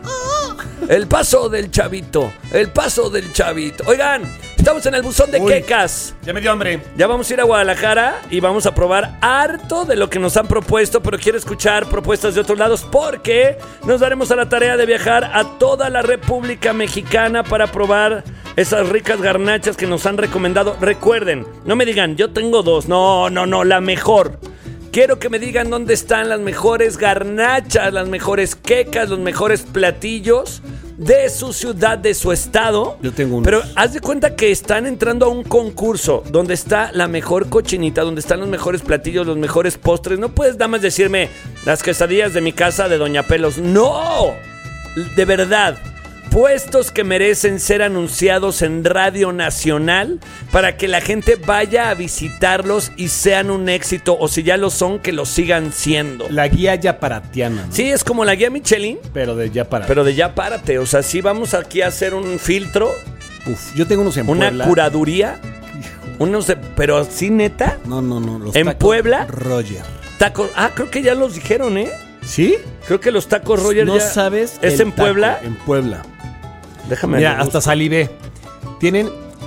el paso del chavito, el paso del chavito. Oigan, estamos en el buzón de Uy, quecas. Ya me dio hambre. Ya vamos a ir a Guadalajara y vamos a probar harto de lo que nos han propuesto, pero quiero escuchar propuestas de otros lados porque nos daremos a la tarea de viajar a toda la República Mexicana para probar esas ricas garnachas que nos han recomendado. Recuerden, no me digan, yo tengo dos. No, no, no, la mejor. Quiero que me digan dónde están las mejores garnachas, las mejores quecas, los mejores platillos de su ciudad, de su estado. Yo tengo unos. Pero haz de cuenta que están entrando a un concurso donde está la mejor cochinita, donde están los mejores platillos, los mejores postres. No puedes nada más decirme las quesadillas de mi casa de Doña Pelos. ¡No! De verdad. Puestos que merecen ser anunciados en Radio Nacional para que la gente vaya a visitarlos y sean un éxito, o si ya lo son, que lo sigan siendo. La guía yaparatiana, ¿no? Sí, es como la guía Michelin, Pero de ya para. pero de ya párate. O sea, sí vamos aquí a hacer un filtro, Uf, yo tengo unos en una Puebla. curaduría, unos de- pero sí, neta, No, no, no. Los ¿En tacos Puebla? Roger. tacos. Ah, creo que ya los dijeron, ¿eh? ¿Sí? Creo que los tacos Roger No ya- sabes. ¿Es el en Puebla? taco, En Puebla. Déjame Mira, lo busco. hasta salivé. Tienen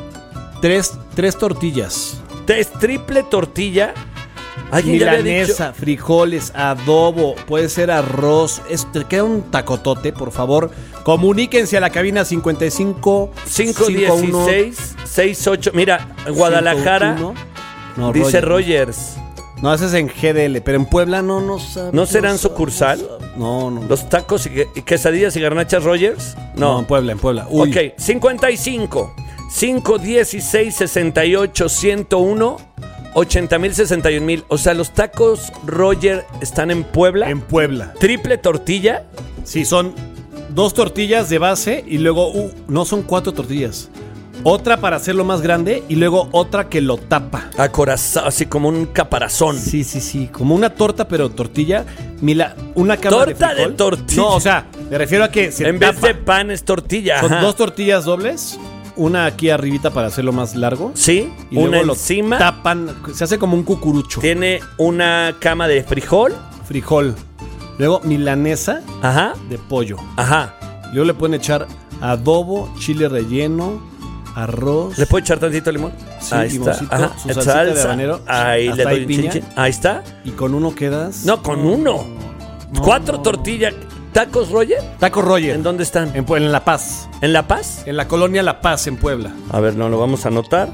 tres, tres tortillas. Es triple tortilla. Alguien ya había dicho- Milanesa, frijoles, adobo, puede ser arroz. Es, te queda un tacotote, por favor. Comuníquense a la cabina cincuenta y cinco cinco dieciséis sesenta y ocho. Mira, Guadalajara No, dice Roger. Rogers. No, ese es en G D L, pero en Puebla no, no sabes. ¿No serán sabe, sucursal? no sabe. No, no. Los tacos y, que- y quesadillas y garnachas Rogers. No, No. en Puebla, en Puebla. Uy. Ok, cincuenta y cinco, cinco dieciséis sesenta y ocho ciento uno ochenta mil sesenta y un mil. O sea, los tacos Roger están en Puebla. En Puebla. Triple tortilla. Sí, son dos tortillas de base y luego, uh, no, son cuatro tortillas. Otra para hacerlo más grande y luego otra que lo tapa. Acorazado, así como un caparazón. Sí, sí, sí. Como una torta, pero tortilla. Mila, una cama Torta de de frijol. tortilla. No, o sea, me refiero a que se En vez tapa. de pan es tortilla. Son ajá. dos tortillas dobles. Una aquí arribita para hacerlo más largo. Sí, Y una luego lo encima. tapan. Se hace como un cucurucho. Tiene una cama de frijol. Frijol. Luego milanesa Ajá. de pollo. Ajá. Luego le pueden echar adobo, chile relleno, arroz. ¿Le puedo echar tantito limón? Sí, ahí está. limoncito, Ajá. su salsita de habanero. Ahí Hasta le doy ahí un piña. chin, chin. Ahí está. Y con uno quedas. No, con uno. No, Cuatro no, tortillas. ¿Tacos Roger? Taco Roger. ¿En dónde están? En, Pue- en La Paz. ¿En La Paz? En la colonia La Paz, en Puebla. A ver, no lo vamos a anotar.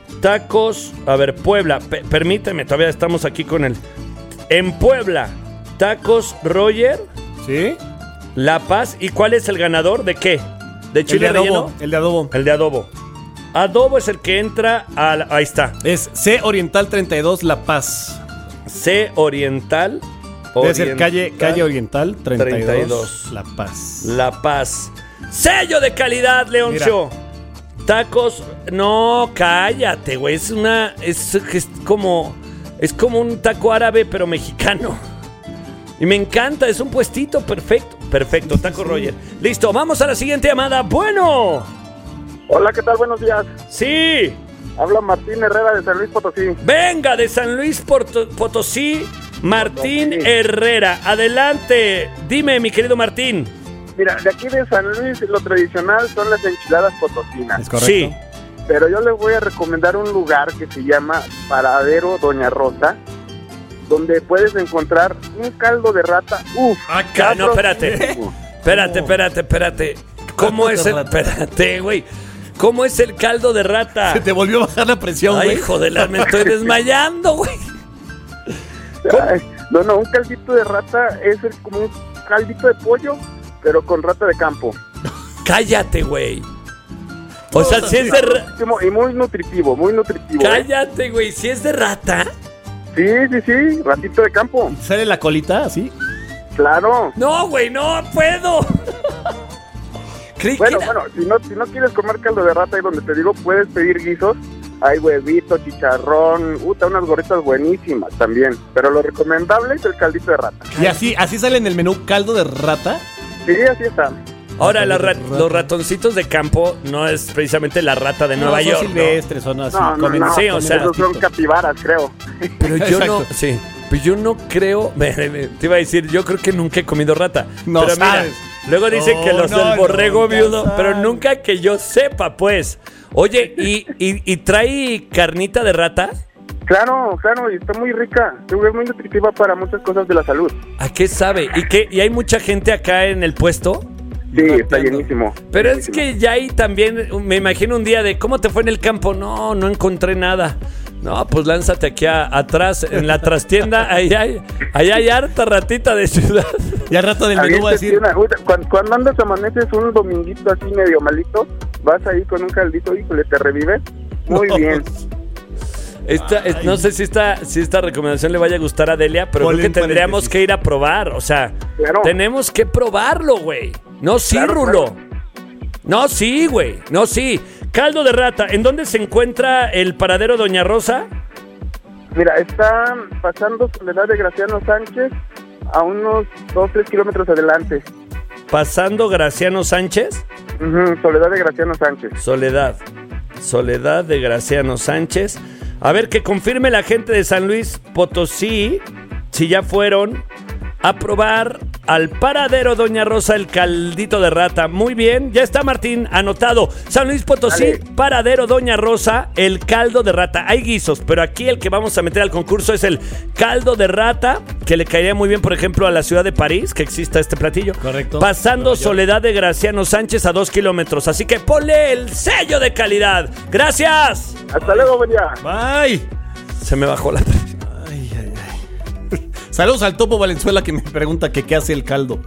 Tacos, a ver, Puebla. P- permíteme, todavía estamos aquí con el. En Puebla, Tacos Roger, ¿Sí? La Paz. ¿Y cuál es el ganador? ¿De qué? ¿De El chile de adobo. relleno? El de adobo. El de adobo. Adobo es el que entra a la- ahí está. Es C Oriental treinta y dos La Paz. C Oriental. Debe ser Oriental, calle, calle Oriental treinta y dos, treinta y dos. La Paz. La Paz. Sello de calidad, Leoncio. Tacos. No, cállate, güey. Es una. Es, es como. Es como un taco árabe, pero mexicano. Y me encanta, es un puestito perfecto. Perfecto, taco Roger. Listo, vamos a la siguiente llamada. Bueno. Hola, ¿qué tal? Buenos días. Sí. Habla Martín Herrera de San Luis Potosí. Venga, de San Luis Porto- Potosí, Martín Potosí. Herrera. Adelante. Dime, mi querido Martín. Mira, de aquí de San Luis lo tradicional son las enchiladas potosinas. ¿Es correcto? Sí. Pero yo les voy a recomendar un lugar que se llama Paradero Doña Rosa, donde puedes encontrar un caldo de rata. Uf, Acá, no, espérate. Espérate, espérate, espérate. ¿Cómo Caldo es de el. rata. Espérate, güey. ¿Cómo es el caldo de rata? Se te volvió a bajar la presión, Ay, güey. hijo de la, me estoy desmayando, güey. Ay, no, no, un caldito de rata es el- como un caldito de pollo, pero con rata de campo. Cállate, güey. O sea, si es de rata. Y muy nutritivo, muy nutritivo. Cállate, güey, si es de rata. Sí, sí, sí, ratito de campo. ¿Sale la colita así? Claro. No, güey, no puedo. Bueno, bueno, si no, si no quieres comer caldo de rata, ahí donde te digo, puedes pedir guisos. Hay huevito, chicharrón, uta, unas gorritas buenísimas también. Pero lo recomendable es el caldito de rata. ¿Y así, así sale en el menú caldo de rata? Sí, así está. Ahora, la rat- los ratoncitos de campo no es precisamente la rata de No, Nueva son York. silvestres, son así. No, no, comen- no, sí, o sea, esos son capibaras, creo. Pero yo Exacto. no, sí, pero yo no creo, te iba a decir, yo creo que nunca he comido rata. No pero mira, sabes. luego dicen Oh, que los no, del borrego no, viudo, no pero sabes. nunca que yo sepa, pues. Oye, ¿y, y, y trae carnita de rata? Claro, claro, y está muy rica. Es muy nutritiva para muchas cosas de la salud. ¿A qué sabe? ¿Y qué? ¿Y hay mucha gente acá en el puesto? Sí, está llenísimo. Pero es Llenísimo. que ya ahí también, me imagino un día de, ¿cómo te fue en el campo? No, no encontré nada. No, pues lánzate aquí a- atrás, en la trastienda, ahí hay, ahí hay harta ratita de ciudad. Y al rato del menú va a Aviéntate decir... una- uy, cuando, cuando andas amaneces un dominguito así medio malito, vas ahí con un caldito, híjole, te revives. Muy No. bien. Esta, es- no sé si esta, si esta recomendación le vaya a gustar a Delia, pero Ponle creo que en tendríamos paréntesis. que ir a probar. O sea, Claro. tenemos que probarlo, güey. No, sí, Claro, Rulo. claro. No, sí, güey. No, sí. Caldo de rata. ¿En dónde se encuentra el paradero Doña Rosa? Mira, está pasando Soledad de Graciano Sánchez a unos dos, tres kilómetros adelante. Pasando Graciano Sánchez. Ujú, Soledad de Graciano Sánchez. Soledad. Soledad de Graciano Sánchez. A ver, que confirme la gente de San Luis Potosí si ya fueron a probar al paradero Doña Rosa el caldito de rata. Muy bien, ya está Martín anotado. San Luis Potosí, Dale. paradero Doña Rosa, el caldo de rata. Hay guisos, pero aquí el que vamos a meter al concurso es el caldo de rata, que le caería muy bien, por ejemplo, a la ciudad de París, que exista este platillo. Correcto. Pasando Nueva York. Soledad de Graciano Sánchez a dos kilómetros. Así que ponle el sello de calidad. ¡Gracias! Hasta luego, buen día. ¡Bye! Se me bajó la presión. Ay, ay, ay. Saludos al Topo Valenzuela que me pregunta que qué hace el caldo.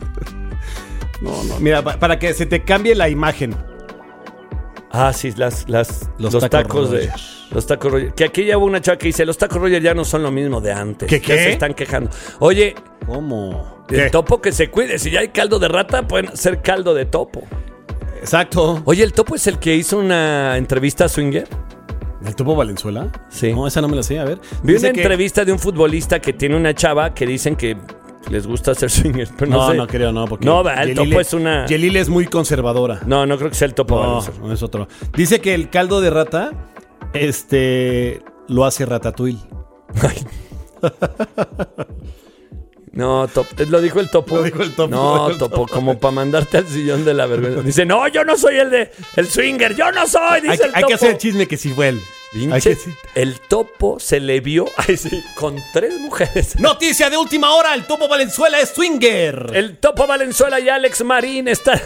No, no. Mira, pa- para que se te cambie la imagen. Ah, sí, las, las, los, Los tacos, tacos de... Roger. Los tacos Roger. Que aquí ya hubo una chava que dice, los tacos Roger ya no son lo mismo de antes. ¿Qué, Ya qué? se están quejando. Oye, ¿Cómo? el ¿Qué? topo que se cuide. Si ya hay caldo de rata, pueden hacer caldo de topo. Exacto. Oye, ¿el topo es el que hizo una entrevista a Swinger? ¿El Topo Valenzuela? Sí. No, esa no me la sé, a ver. Vi Dice una que- entrevista de un futbolista que tiene una chava que dicen que les gusta hacer swingers, pero no, No, sé. no creo, no, porque... No, va, el Yelile- topo es una... Yelile es muy conservadora. No, no creo que sea el topo. No, Valenzuela. no es otro. Dice que el caldo de rata, este, lo hace Ratatouille. No, top, lo dijo el topo. Lo dijo el topo, lo No, dijo el topo, topo. como para mandarte al sillón de la vergüenza. Dice, no, yo no soy el de el swinger, yo no soy, dice Hay, el topo. hay que hacer el chisme que sí fue él. Hay Pinche, que- el topo se le vio, ay, sí, con tres mujeres. Noticia de última hora, el Topo Valenzuela es swinger. El topo Valenzuela y Alex Marín están...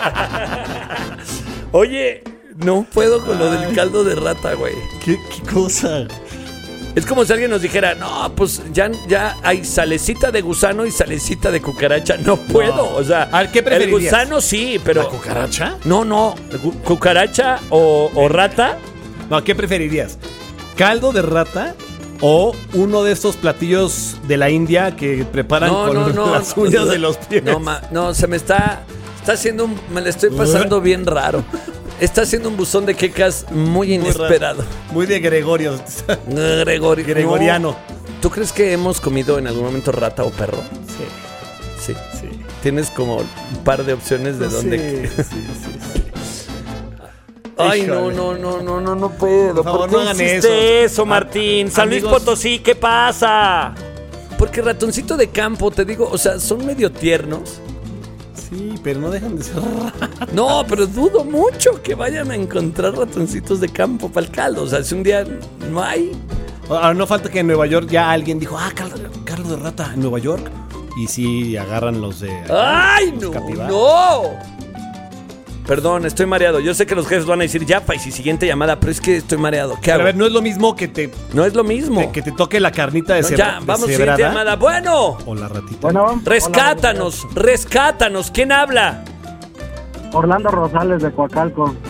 Oye, no puedo con lo del caldo de rata, güey. ¿Qué, qué cosa? Es como si alguien nos dijera, no, pues ya, ya hay salecita de gusano y salecita de cucaracha. No puedo, No. o sea, ¿A qué el preferirías? gusano sí, pero... ¿La cucaracha? No, no, cu- cucaracha o, o rata. No, ¿qué preferirías? ¿Caldo de rata o uno de estos platillos de la India que preparan No, con no, no. las uñas de los pies? No, ma- no, se me está, está haciendo un, me le estoy pasando bien raro. Está haciendo un buzón de quecas muy inesperado. Muy de Gregorio. Gregorio. Gregoriano. No. ¿Tú crees que hemos comido en algún momento rata o perro? Sí. Sí. Sí. Tienes como un par de opciones de dónde. Sí, sí, sí. Ay, Híjole. no, no, no, no, no, no puedo. Por favor, ¿Por qué no hagan hiciste eso. eso, Martín? San Luis Amigos. Potosí, ¿qué pasa? Porque ratoncito de campo, te digo, o sea, son medio tiernos. Sí, pero no dejan de ser raros. No, pero dudo mucho que vayan a encontrar ratoncitos de campo para el caldo. O sea, si un día no hay. Ahora no falta que en Nueva York ya alguien dijo, ah, caldo, caldo de rata en Nueva York. Y sí, agarran los de... ¡Ay, los no! capibaras. ¡No! Perdón, estoy mareado. Yo sé que los jefes van a decir, ya, Faisy, siguiente llamada, pero es que estoy mareado. ¿Qué Pero hago? a ver, no es lo mismo que te, No es lo mismo. te- que te toque la carnita de, No, cebra- ya, de vamos, siguiente cebrada llamada. Bueno, o la ratita. Bueno, rescátanos, rescátanos. ¿Quién habla? Orlando Rosales de Coacalco.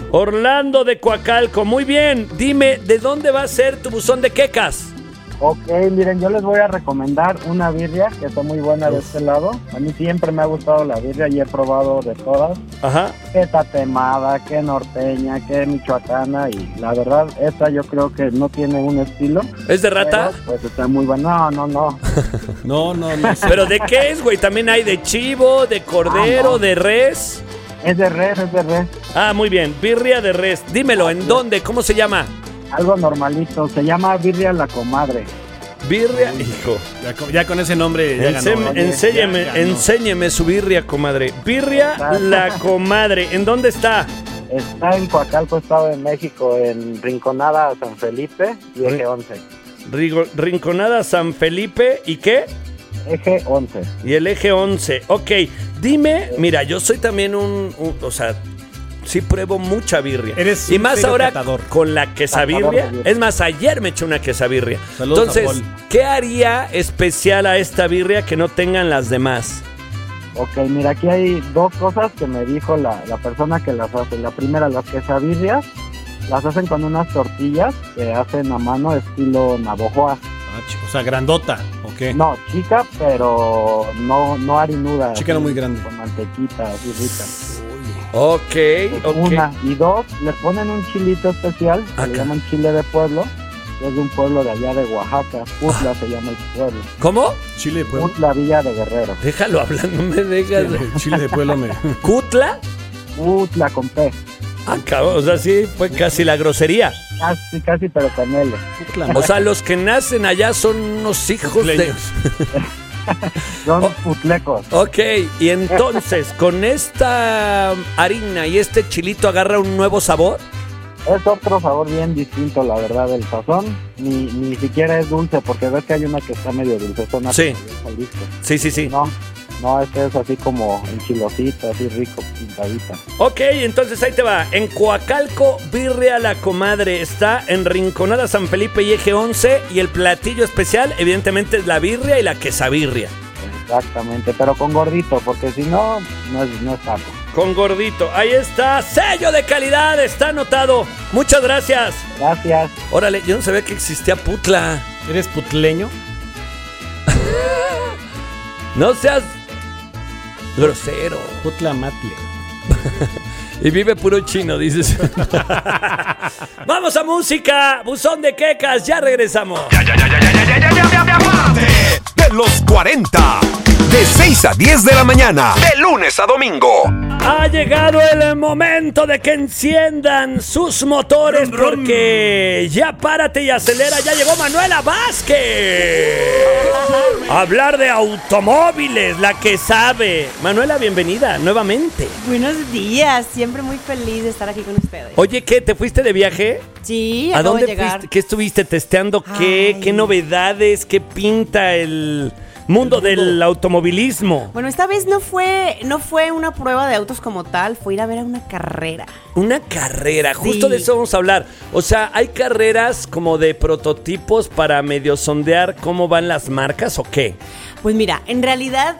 Orlando de Coacalco, muy bien. Dime, ¿de dónde va a ser tu buzón de quecas? Ok, miren, yo les voy a recomendar una birria que está muy buena de este lado. A mí siempre me ha gustado la birria y he probado de todas. Ajá. Que tatemada, que norteña, que michoacana, y la verdad, esta yo creo que no tiene un estilo. ¿Es de rata? Pero, pues está muy buena. No, no, no. No, no, no. ¿Pero de qué es, güey? También hay de chivo, de cordero, Ah, no. de res. Es de res, es de res. Ah, muy bien. Birria de res. Dímelo, ¿en dónde? ¿Cómo se llama? Algo normalito, se llama birria la comadre. Birria, hijo. Ya con, ya con ese nombre ya Ensem- ganó. enséñeme, Ya ganó. enséñeme su birria, comadre. Birria la comadre. ¿En dónde está? Está en Coacalco, Estado de México, en Rinconada, San Felipe y Eje once. Rigo- Rinconada San Felipe, ¿y qué? Eje once. Y el eje once. Ok, dime, mira, yo soy también un, un- o sea, sí pruebo mucha birria. Eres y un más serio ahora catador. con la quesabirria. Catador de birria. Es más, ayer me eché una quesabirria. Saludos a Entonces, Paul. ¿qué haría especial a esta birria que no tengan las demás? Ok, mira, aquí hay dos cosas que me dijo la, la persona que las hace. La primera, las quesabirrias, las hacen con unas tortillas que hacen a mano estilo navajoa. Ah, chico, o sea, grandota, ¿ok? No, chica, pero no, no harinuda. Chica no así, muy grande. Con mantequita, así rica. Ok, ok. Una. Y dos, le ponen un chilito especial, que Acá. le llaman chile de pueblo, que es de un pueblo de allá de Oaxaca. Putla se llama el pueblo. ¿Cómo? Chile de pueblo. Putla, Villa de Guerrero. Déjalo hablar, no me dejas. Chile de pueblo me. ¿Cutla? Putla con P. Ah, cabrón, o sea, sí, fue casi la grosería. Casi, casi, pero con L. O sea, los que nacen allá son unos hijos de... Putleños. Son Oh. putlecos. Ok, y entonces, con esta harina y este chilito agarra un nuevo sabor. Es otro sabor bien distinto, la verdad, del sazón. Ni, ni siquiera es dulce, porque ves que hay una que está medio dulce. Sí. Sí, sí, sí. No, no, este es así como enchilosito, así rico, pintadita. Ok, entonces ahí te va. En Coacalco, birria la comadre. Está en Rinconada San Felipe y Eje once. Y el platillo especial, evidentemente, es la birria y la quesabirria. Exactamente, pero con gordito, porque si no, no es, no es taco. Con gordito. Ahí está. Sello de calidad. Está anotado. Muchas gracias. Gracias. Órale, yo no sabía que existía Putla. ¿Eres putleño? No seas grosero. Putla Matle. Y vive puro chino, dices. Vamos a música. Buzón de quecas. Ya regresamos. De los cuarenta. De seis a diez de la mañana. De lunes a domingo. Ha llegado el momento de que enciendan sus motores porque ya párate y acelera, ya llegó Manuela Vázquez. A hablar de automóviles, la que sabe. Manuela, bienvenida nuevamente. Buenos días, siempre muy feliz de estar aquí con ustedes. Oye, ¿qué? ¿Te fuiste de viaje? Sí, ¿A acabo dónde de llegar. fuiste? ¿Qué estuviste testeando? ¿Qué? Ay. ¿Qué novedades? ¿Qué pinta el mundo del automovilismo? Bueno, esta vez no fue, no fue una prueba de autos como tal, fue ir a ver a una carrera. Una carrera, Sí. justo de eso vamos a hablar. O sea, ¿hay carreras como de prototipos para medio sondear cómo van las marcas o qué? Pues mira, en realidad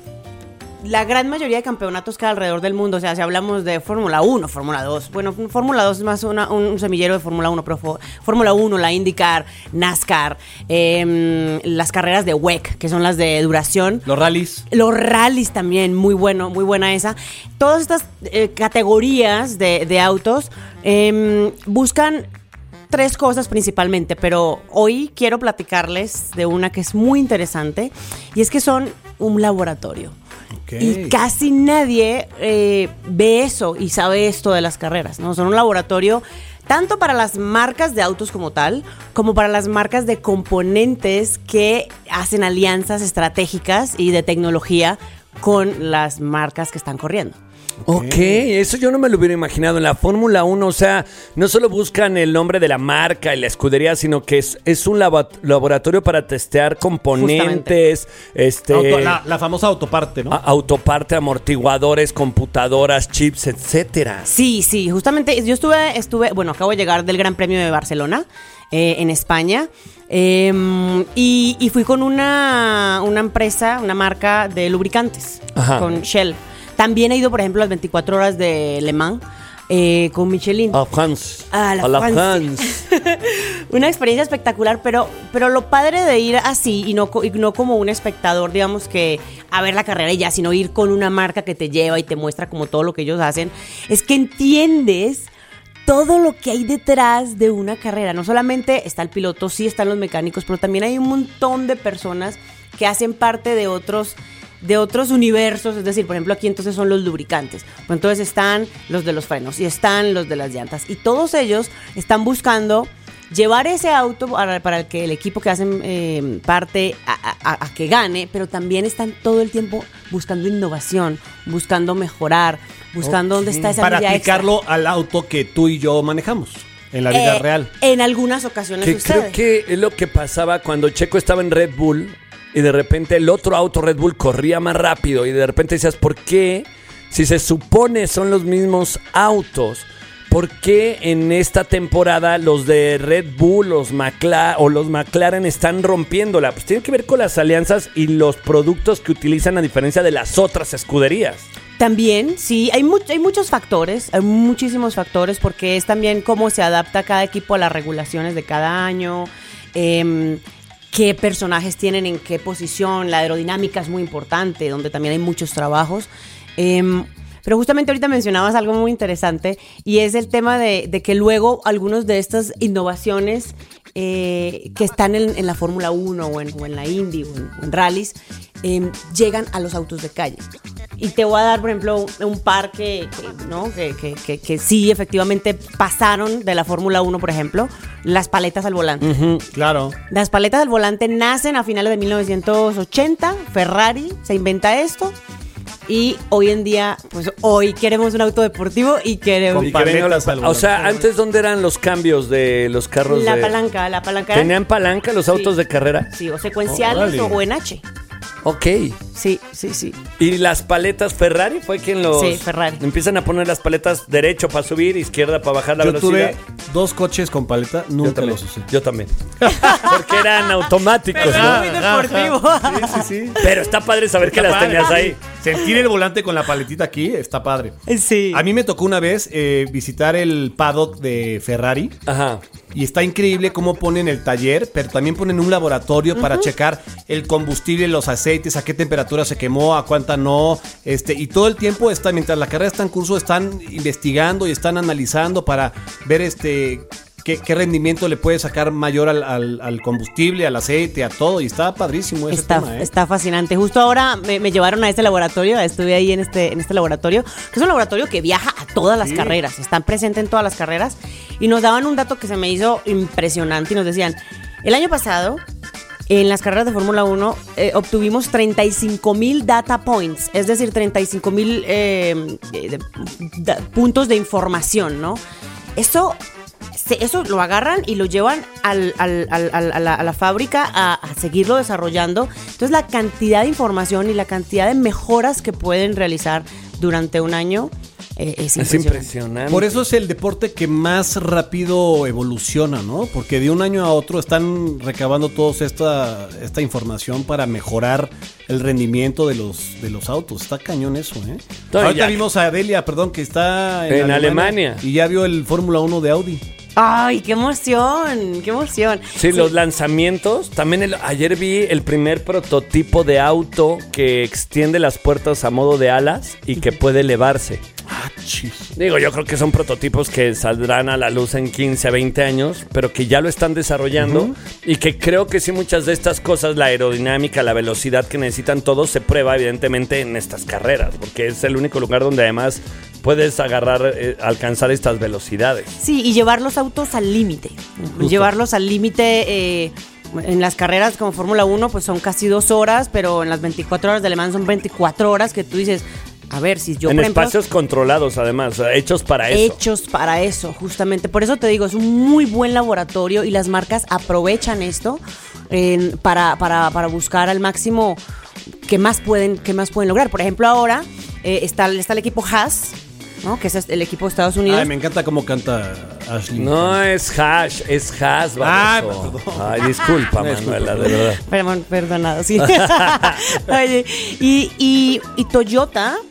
la gran mayoría de campeonatos que hay alrededor del mundo, o sea, si hablamos de Fórmula uno, Fórmula dos, bueno, Fórmula dos es más una- un semillero de Fórmula uno, pero fo- Fórmula uno, la IndyCar, NASCAR, em, las carreras de W E C, que son las de duración. Los rallies. Los rallies también, muy bueno, muy buena esa. Todas estas eh, categorías de, de autos em, buscan tres cosas principalmente, pero hoy quiero platicarles de una que es muy interesante y es que son un laboratorio. Y casi nadie eh, ve eso y sabe esto de las carreras, ¿no? Son un laboratorio tanto para las marcas de autos como tal, como para las marcas de componentes que hacen alianzas estratégicas y de tecnología con las marcas que están corriendo. Ok, eso yo no me lo hubiera imaginado en la Fórmula uno, o sea, no solo buscan el nombre de la marca y la escudería, sino que es, es un labo- laboratorio para testear componentes, este, Auto- la, la famosa autoparte, ¿no? a- autoparte, amortiguadores, computadoras, chips, etcétera. Sí, sí, justamente yo estuve, estuve, bueno, acabo de llegar del Gran Premio de Barcelona, eh, en España, eh, y, y fui con una, una empresa, una marca de lubricantes, Ajá. con Shell. También he ido, por ejemplo, a las veinticuatro horas de Le Mans, eh, con Michelin. A France. A la A la France. France. Una experiencia espectacular, pero, pero lo padre de ir así y no, co- y no como un espectador, digamos que a ver la carrera y ya, sino ir con una marca que te lleva y te muestra como todo lo que ellos hacen, es que entiendes todo lo que hay detrás de una carrera. No solamente está el piloto, sí están los mecánicos, pero también hay un montón de personas que hacen parte de otros de otros universos, es decir, por ejemplo, aquí entonces son los lubricantes, pues entonces están los de los frenos y están los de las llantas y todos ellos están buscando llevar ese auto para, para el que el equipo que hacen eh, parte a, a, a que gane, pero también están todo el tiempo buscando innovación, buscando mejorar, buscando Okay. dónde está esa Para milla aplicarlo al auto que tú y yo manejamos en la vida Eh, real. En algunas ocasiones Que sucede. creo que es lo que pasaba cuando Checo estaba en Red Bull y de repente el otro auto Red Bull corría más rápido y de repente decías, ¿por qué? Si se supone son los mismos autos, ¿por qué en esta temporada los de Red Bull los McLaren, o los McLaren están rompiéndola? Pues tiene que ver con las alianzas y los productos que utilizan a diferencia de las otras escuderías. También, sí, hay, mu- hay muchos factores, hay muchísimos factores, porque es también cómo se adapta cada equipo a las regulaciones de cada año, eh, qué personajes tienen en qué posición, la aerodinámica es muy importante, donde también hay muchos trabajos. Eh, pero justamente ahorita mencionabas algo muy interesante y es el tema de, de que luego algunos de estas innovaciones eh, que están en, en la Fórmula uno o en, o en la Indy o en, o en rallies eh, llegan a los autos de calle. Y te voy a dar, por ejemplo, un, un par que, que, ¿no? que, que, que, que sí efectivamente pasaron de la Fórmula uno, por ejemplo, las paletas al volante. Uh-huh, claro. Las paletas al volante nacen a finales de mil novecientos ochenta, Ferrari se inventa esto y hoy en día, pues hoy queremos un auto deportivo y queremos... Y que venga la pal- o sea, antes, ¿dónde eran los cambios de los carros? La de... palanca, la palanca. ¿Tenían palanca los autos Sí. de carrera? Sí, o secuenciales Oh, o en H. Ok. Sí, sí, sí. ¿Y las paletas Ferrari fue quien los... Sí, Ferrari. Empiezan a poner las paletas derecho para subir, izquierda para bajar la Yo velocidad. tuve dos coches con paleta, nunca los usé. Yo también. Porque eran automáticos, ¿no? Muy deportivo. Sí, sí, sí. Pero está padre saber que Está las padre, tenías sí. ahí. Sentir el volante con la paletita aquí está padre. Sí. A mí me tocó una vez eh, visitar el paddock de Ferrari. Ajá. Y está increíble cómo ponen el taller, pero también ponen un laboratorio para checar el combustible, los aceites, a qué temperatura se quemó, a cuánta no. Este, y todo el tiempo está, mientras la carrera está en curso, están investigando y están analizando para ver este qué, qué rendimiento le puede sacar mayor al, al, al combustible, al aceite, a todo. Y está padrísimo ese Está, tema, ¿eh? está fascinante. Justo ahora me, me llevaron a este laboratorio, estuve ahí en este, en este laboratorio, que es un laboratorio que viaja a todas las Sí. carreras, están presentes en todas las carreras, y nos daban un dato que se me hizo impresionante y nos decían, el año pasado, en las carreras de Fórmula uno, eh, obtuvimos treinta y cinco mil data points, es decir, treinta y cinco mil eh, eh, de- da- puntos de información, ¿no? Eso... se- Eso lo agarran y lo llevan al- al- al- al- a, la, a la fábrica a, a seguirlo desarrollando. Entonces la cantidad de información y la cantidad de mejoras que pueden realizar durante un año eh, es, Es impresionante. impresionante. Por eso es el deporte que más rápido evoluciona, ¿no? Porque de un año a otro están recabando toda esta, esta información para mejorar el rendimiento de los, de los autos. Está cañón eso, ¿eh? No, Ahorita ya- vimos a Delia, perdón, que está en, En Alemania. Y ya vio el Fórmula uno de Audi. ¡Ay, qué emoción! ¡Qué emoción! Sí, los lanzamientos. También el- ayer vi el primer prototipo de auto que extiende las puertas a modo de alas y que puede elevarse. Ah, chis. Digo, yo creo que son prototipos que saldrán a la luz en quince, veinte años, pero que ya lo están desarrollando Ujú. y que creo que sí muchas de estas cosas, la aerodinámica, la velocidad que necesitan todos, se prueba evidentemente en estas carreras, porque es el único lugar donde además puedes agarrar, eh, alcanzar estas velocidades. Sí, y llevar los autos al límite. Llevarlos al límite eh, en las carreras como Fórmula uno, pues son casi dos horas, pero en las veinticuatro horas de Le Mans son veinticuatro horas que tú dices, a ver, si yo, en por ejemplo, espacios controlados, además, hechos para eso. hechos para eso, justamente. Por eso te digo, es un muy buen laboratorio y las marcas aprovechan esto eh, para, para, para buscar al máximo qué más pueden, qué más pueden lograr. Por ejemplo, ahora eh, está, está el equipo Haas, ¿no? Que es el equipo de Estados Unidos. Ay, me encanta cómo canta Ashley. No es hash, es hash, Ah, baboso. perdón. Ay, disculpa, Disculpa, Manuela, de perdón. verdad. Perdón, perdonado, sí. Oye, y, y, y Toyota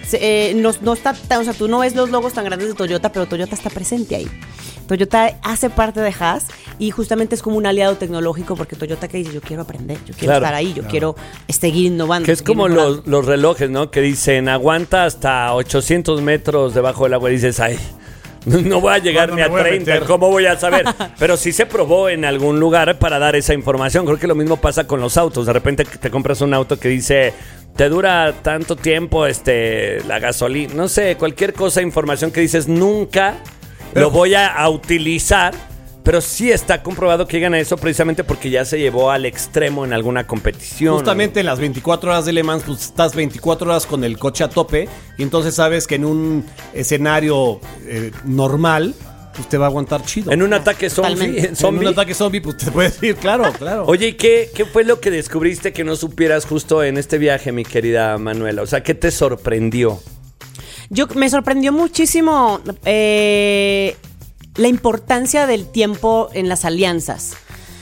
se- eh, no, no está tan, o sea, tú no ves los logos tan grandes de Toyota, pero Toyota está presente ahí. Toyota hace parte de Haas y justamente es como un aliado tecnológico porque Toyota que dice, yo quiero aprender, yo quiero Claro, estar ahí, yo claro. quiero seguir innovando. Que es seguir como mejorando. los, los relojes, ¿no? Que dicen, aguanta hasta ochocientos metros debajo del agua. Y dices, ay, no voy a llegar ¿Cuándo ni me a voy a treinta, meter? ¿cómo voy a saber? Pero sí se probó en algún lugar para dar esa información. Creo que lo mismo pasa con los autos. De repente te compras un auto que dice, te dura tanto tiempo este la gasolina. No sé, cualquier cosa, información que dices, nunca Pero- lo voy a, a utilizar. Pero sí está comprobado que llegan a eso precisamente porque ya se llevó al extremo en alguna competición. Justamente en las veinticuatro horas de Le Mans, pues estás veinticuatro horas con el coche a tope y entonces sabes que en un escenario eh, normal, pues te va a aguantar chido. En un ataque zombie. Totalmente. En zombie. un ataque zombie, pues te puedes ir, claro, claro. Oye, ¿y qué, qué fue lo que descubriste que no supieras justo en este viaje, mi querida Manuela? O sea, ¿qué te sorprendió? Yo me sorprendió muchísimo eh, la importancia del tiempo en las alianzas.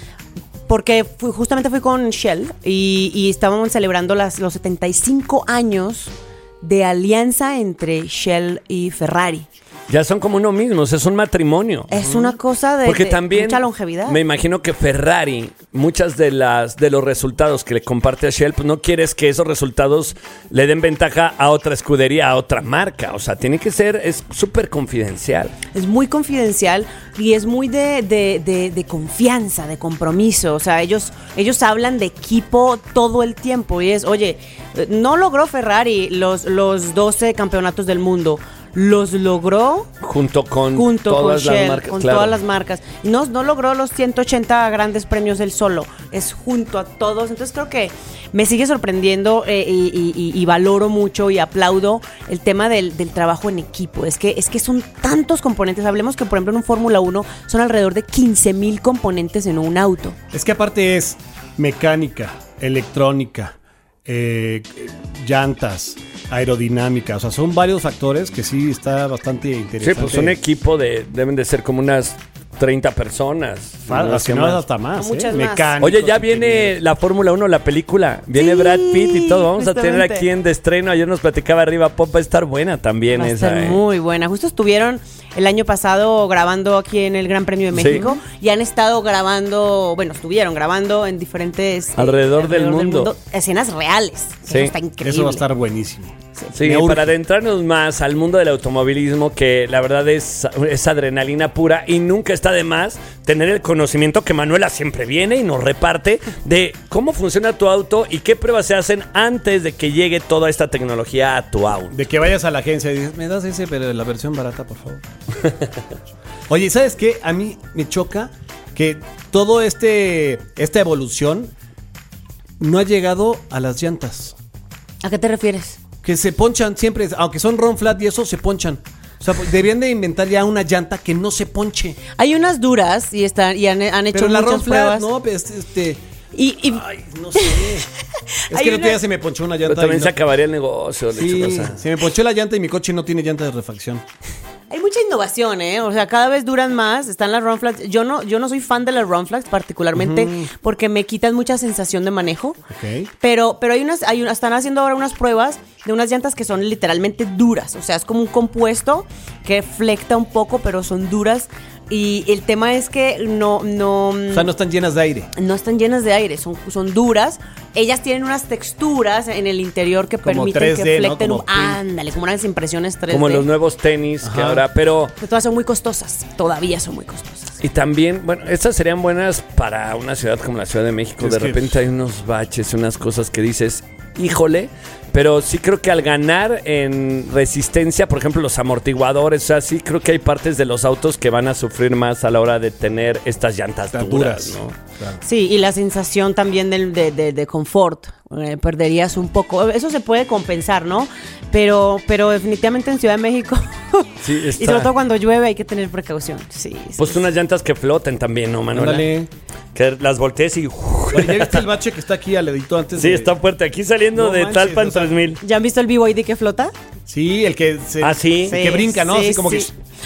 Porque fui- justamente fui con Shell y, y estábamos celebrando las, los setenta y cinco años de alianza entre Shell y Ferrari. Ya son como uno mismo, o sea, es un matrimonio. Es una cosa de, Porque de también mucha longevidad. me imagino que Ferrari, muchas de las de los resultados que le comparte a Shell, pues no quieres que esos resultados le den ventaja a otra escudería, a otra marca. O sea, tiene que ser, es súper confidencial. Es muy confidencial y es muy de, de, de, de confianza, de compromiso. O sea, ellos, ellos hablan de equipo todo el tiempo. Y es, oye, no logró Ferrari los, los doce campeonatos del mundo. Los logró Junto con junto todas con las Shell, marcas. con claro. todas las marcas. No, no logró los ciento ochenta grandes premios él solo. Es junto a todos. Entonces creo que me sigue sorprendiendo eh, y, y- y- y valoro mucho y aplaudo el tema del, del trabajo en equipo. Es que, es que son tantos componentes. Hablemos que, por ejemplo, en un Fórmula uno son alrededor de quince mil componentes en un auto. Es que aparte es mecánica, electrónica, eh, llantas, aerodinámica. O sea, son varios factores que sí está bastante Sí, interesante. pues un equipo de, deben de ser como unas treinta personas. Ah, no si sé no, más. hasta más. No, muchas ¿eh? más. Mecánicos, Oye, ya viene ingenieros. la Fórmula uno, la película. Viene Sí, Brad Pitt y todo. Vamos a tener justamente. aquí en de estreno. Ayer nos platicaba Arriba Pop. Va a estar buena también Va a esa. estar ¿eh? muy buena. Justo estuvieron el año pasado grabando aquí en el Gran Premio de Sí. México y han estado grabando, bueno, estuvieron grabando en diferentes... eh, Alrededor del mundo. escenas reales. Sí. Eso está increíble. Eso va a estar buenísimo. Sí, Me urge. para adentrarnos más al mundo del automovilismo, que la verdad es, es adrenalina pura y nunca está de más tener el conocimiento que Manuela siempre viene y nos reparte de cómo funciona tu auto y qué pruebas se hacen antes de que llegue toda esta tecnología a tu auto. De que vayas a la agencia y dices, me das ese, pero la versión barata, por favor. Oye, ¿sabes qué? A mí me choca que todo este esta evolución no ha llegado a las llantas. ¿A qué te refieres? Que se ponchan siempre, aunque son run flat y eso, se ponchan. O sea, deberían de inventar ya una llanta que no se ponche. Hay unas duras y están y han, han hecho Pero la muchas run flat, pruebas. no, pues, este... Y, y- Ay, no sé. Es Hay que el otro una- día se me ponchó una Pero llanta. también y se no- acabaría el negocio. Sí, lechuga. se me ponchó la llanta y mi coche no tiene llanta de refacción. hay mucha innovación, ¿eh? O sea, cada vez duran más. Están las run flats. Yo no, yo no soy fan de las run flats particularmente porque me quitan mucha sensación de manejo. Ok. Pero, pero hay unas, hay unas, están haciendo ahora unas pruebas de unas llantas que son literalmente duras. O sea, es como un compuesto que flecta un poco, pero son duras. Y el tema es que no, no, O sea, no están llenas de aire. no están llenas de aire, son, son duras. Ellas tienen unas texturas en el interior que Como permiten tres D, que ¿no? flecten. Como un- print. ándale, como unas impresiones tres D. Como los nuevos tenis que Ajá. ahora, pero... Que todas son muy costosas. Todavía son muy costosas. Y también, bueno, estas serían buenas para una ciudad como la Ciudad de México. Es De que- repente hay unos baches, unas cosas que dices, híjole, pero sí creo que al ganar en resistencia, por ejemplo, los amortiguadores, o sea, sí creo que hay partes de los autos que van a sufrir más a la hora de tener estas llantas Tan duras, duras. ¿no? Sí, y la sensación también del- de, de, de confort. Eh, perderías un poco. Eso se puede compensar, ¿no? Pero, pero definitivamente en Ciudad de México. Sí, Y está. sobre todo cuando llueve hay que tener precaución. Sí, sí, Pues sí. unas llantas que floten también, ¿no, Manuela? Ándale. Que las voltees y... Oye, ¿ya viste el bache que está aquí al ladito antes? Sí, de- está fuerte. Aquí saliendo No de manches, Talpan o sea, tres mil. ¿Ya han visto el B Y D que flota? Sí, el que se, Ah, sí. el que brinca, ¿no? Sí, Así como sí. que...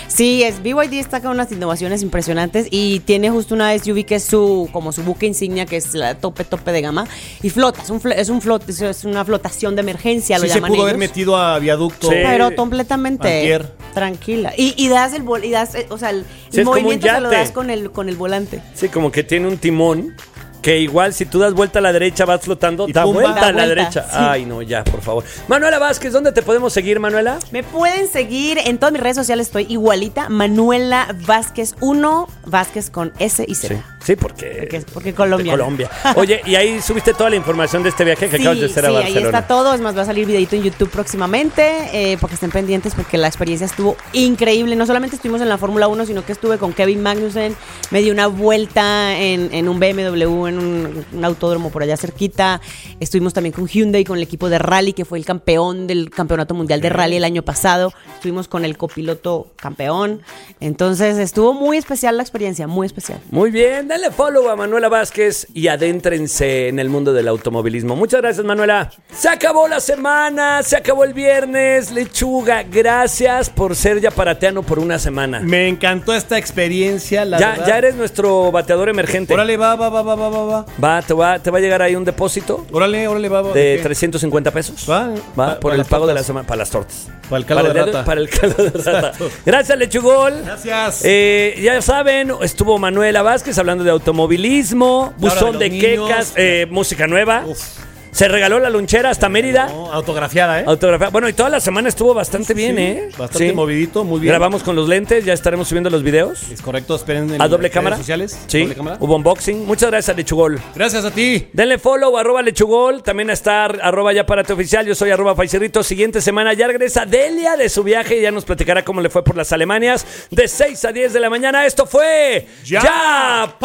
Sí, es B Y D está con unas innovaciones impresionantes y tiene justo una S U V que es su como su buque insignia, que es la tope tope de gama y flota, es un fl- es un flot, es una flotación de emergencia, Sí lo se llaman pudo haber ellos. metido a viaducto. Sí. Pero completamente Antier. tranquila. Y, y das el vol- y das, eh, o sea, el, Sí, el es como un movimiento se lo yate. das con el con el volante. Sí, como que tiene un timón que igual si tú das vuelta a la derecha vas flotando, Y da pum, vuelta da a la vuelta, derecha. sí. Ay, no, ya, por favor. Manuela Vázquez, ¿dónde te podemos seguir, Manuela? Me pueden seguir en todas mis redes sociales, estoy igualita, Manuela Vázquez uno, Vázquez con S y Z. Sí, sí, porque, Porque, porque Colombia. de Colombia. Oye, y ahí subiste toda la información de este viaje que Sí, acabas de hacer a sí, Barcelona. ahí está todo. Es más, va a salir videito en YouTube próximamente, eh, porque estén pendientes porque la experiencia estuvo increíble. No solamente estuvimos en la Fórmula uno, sino que estuve con Kevin Magnussen, me di una vuelta en, en un B M W, en un, un autódromo por allá cerquita. Estuvimos también con Hyundai, con el equipo de rally, que fue el campeón del Campeonato Mundial de Rally el año pasado. Estuvimos con el copiloto campeón. Entonces, estuvo muy especial la experiencia, muy especial. Muy bien, dale follow a Manuela Vázquez y adéntrense en el mundo del automovilismo. Muchas gracias, Manuela. Se acabó la semana, se acabó el viernes. Lechuga, gracias por ser yaparateano por una semana. Me encantó esta experiencia, la Ya, verdad. ya eres nuestro bateador emergente. Órale, va, va, va, va, va, va, va. Va, te va, te va a llegar ahí un depósito Órale, órale, va, va. de ¿qué? trescientos cincuenta pesos. Va, Va, pa- por para el las pago de tortas. la semana, para las tortas. Para el caldo Para de el- rata. Para el caldo de rata. Exacto. Gracias, Lechugol. Gracias. Eh, ya saben, estuvo Manuela Vázquez hablando de automovilismo, La hora buzón de de, los niños. quecas, eh, música nueva. Uf. Se regaló la lonchera hasta Mérida. No, autografiada, ¿eh? Autografía. Bueno, y toda la semana estuvo bastante bien, Sí, ¿eh? Bastante Sí. movidito, muy bien. Grabamos con los lentes, ya estaremos subiendo los videos. Es correcto, esperen en A doble las cámara. redes sociales. Sí. Doble cámara. Hubo unboxing. Muchas gracias, Lechugol. Gracias a ti. Denle follow, arroba Lechugol. También está arroba ya párate oficial. Yo soy arroba Faisirrito. Siguiente semana ya regresa Delia de su viaje y ya nos platicará cómo le fue por las Alemanias. De seis a diez de la mañana. Esto fue Ya, ¡Ya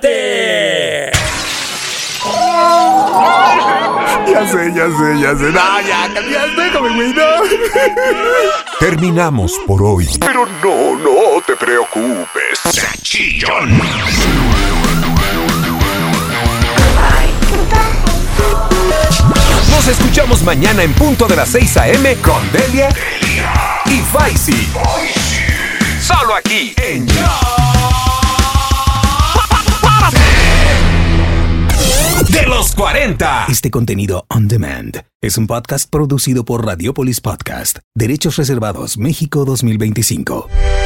Párate! Ya sé, ya sé, ya sé. No, ya, cambiaste, déjame, güey, no. Terminamos por hoy. Pero no, no te preocupes. Chillón. Nos escuchamos mañana en punto de las seis a.m. con Delia y Faisy. Solo aquí en Ya Párate. De los cuarenta. Este contenido on demand es un podcast producido por Radiopolis Podcast, Derechos Reservados México dos mil veinticinco.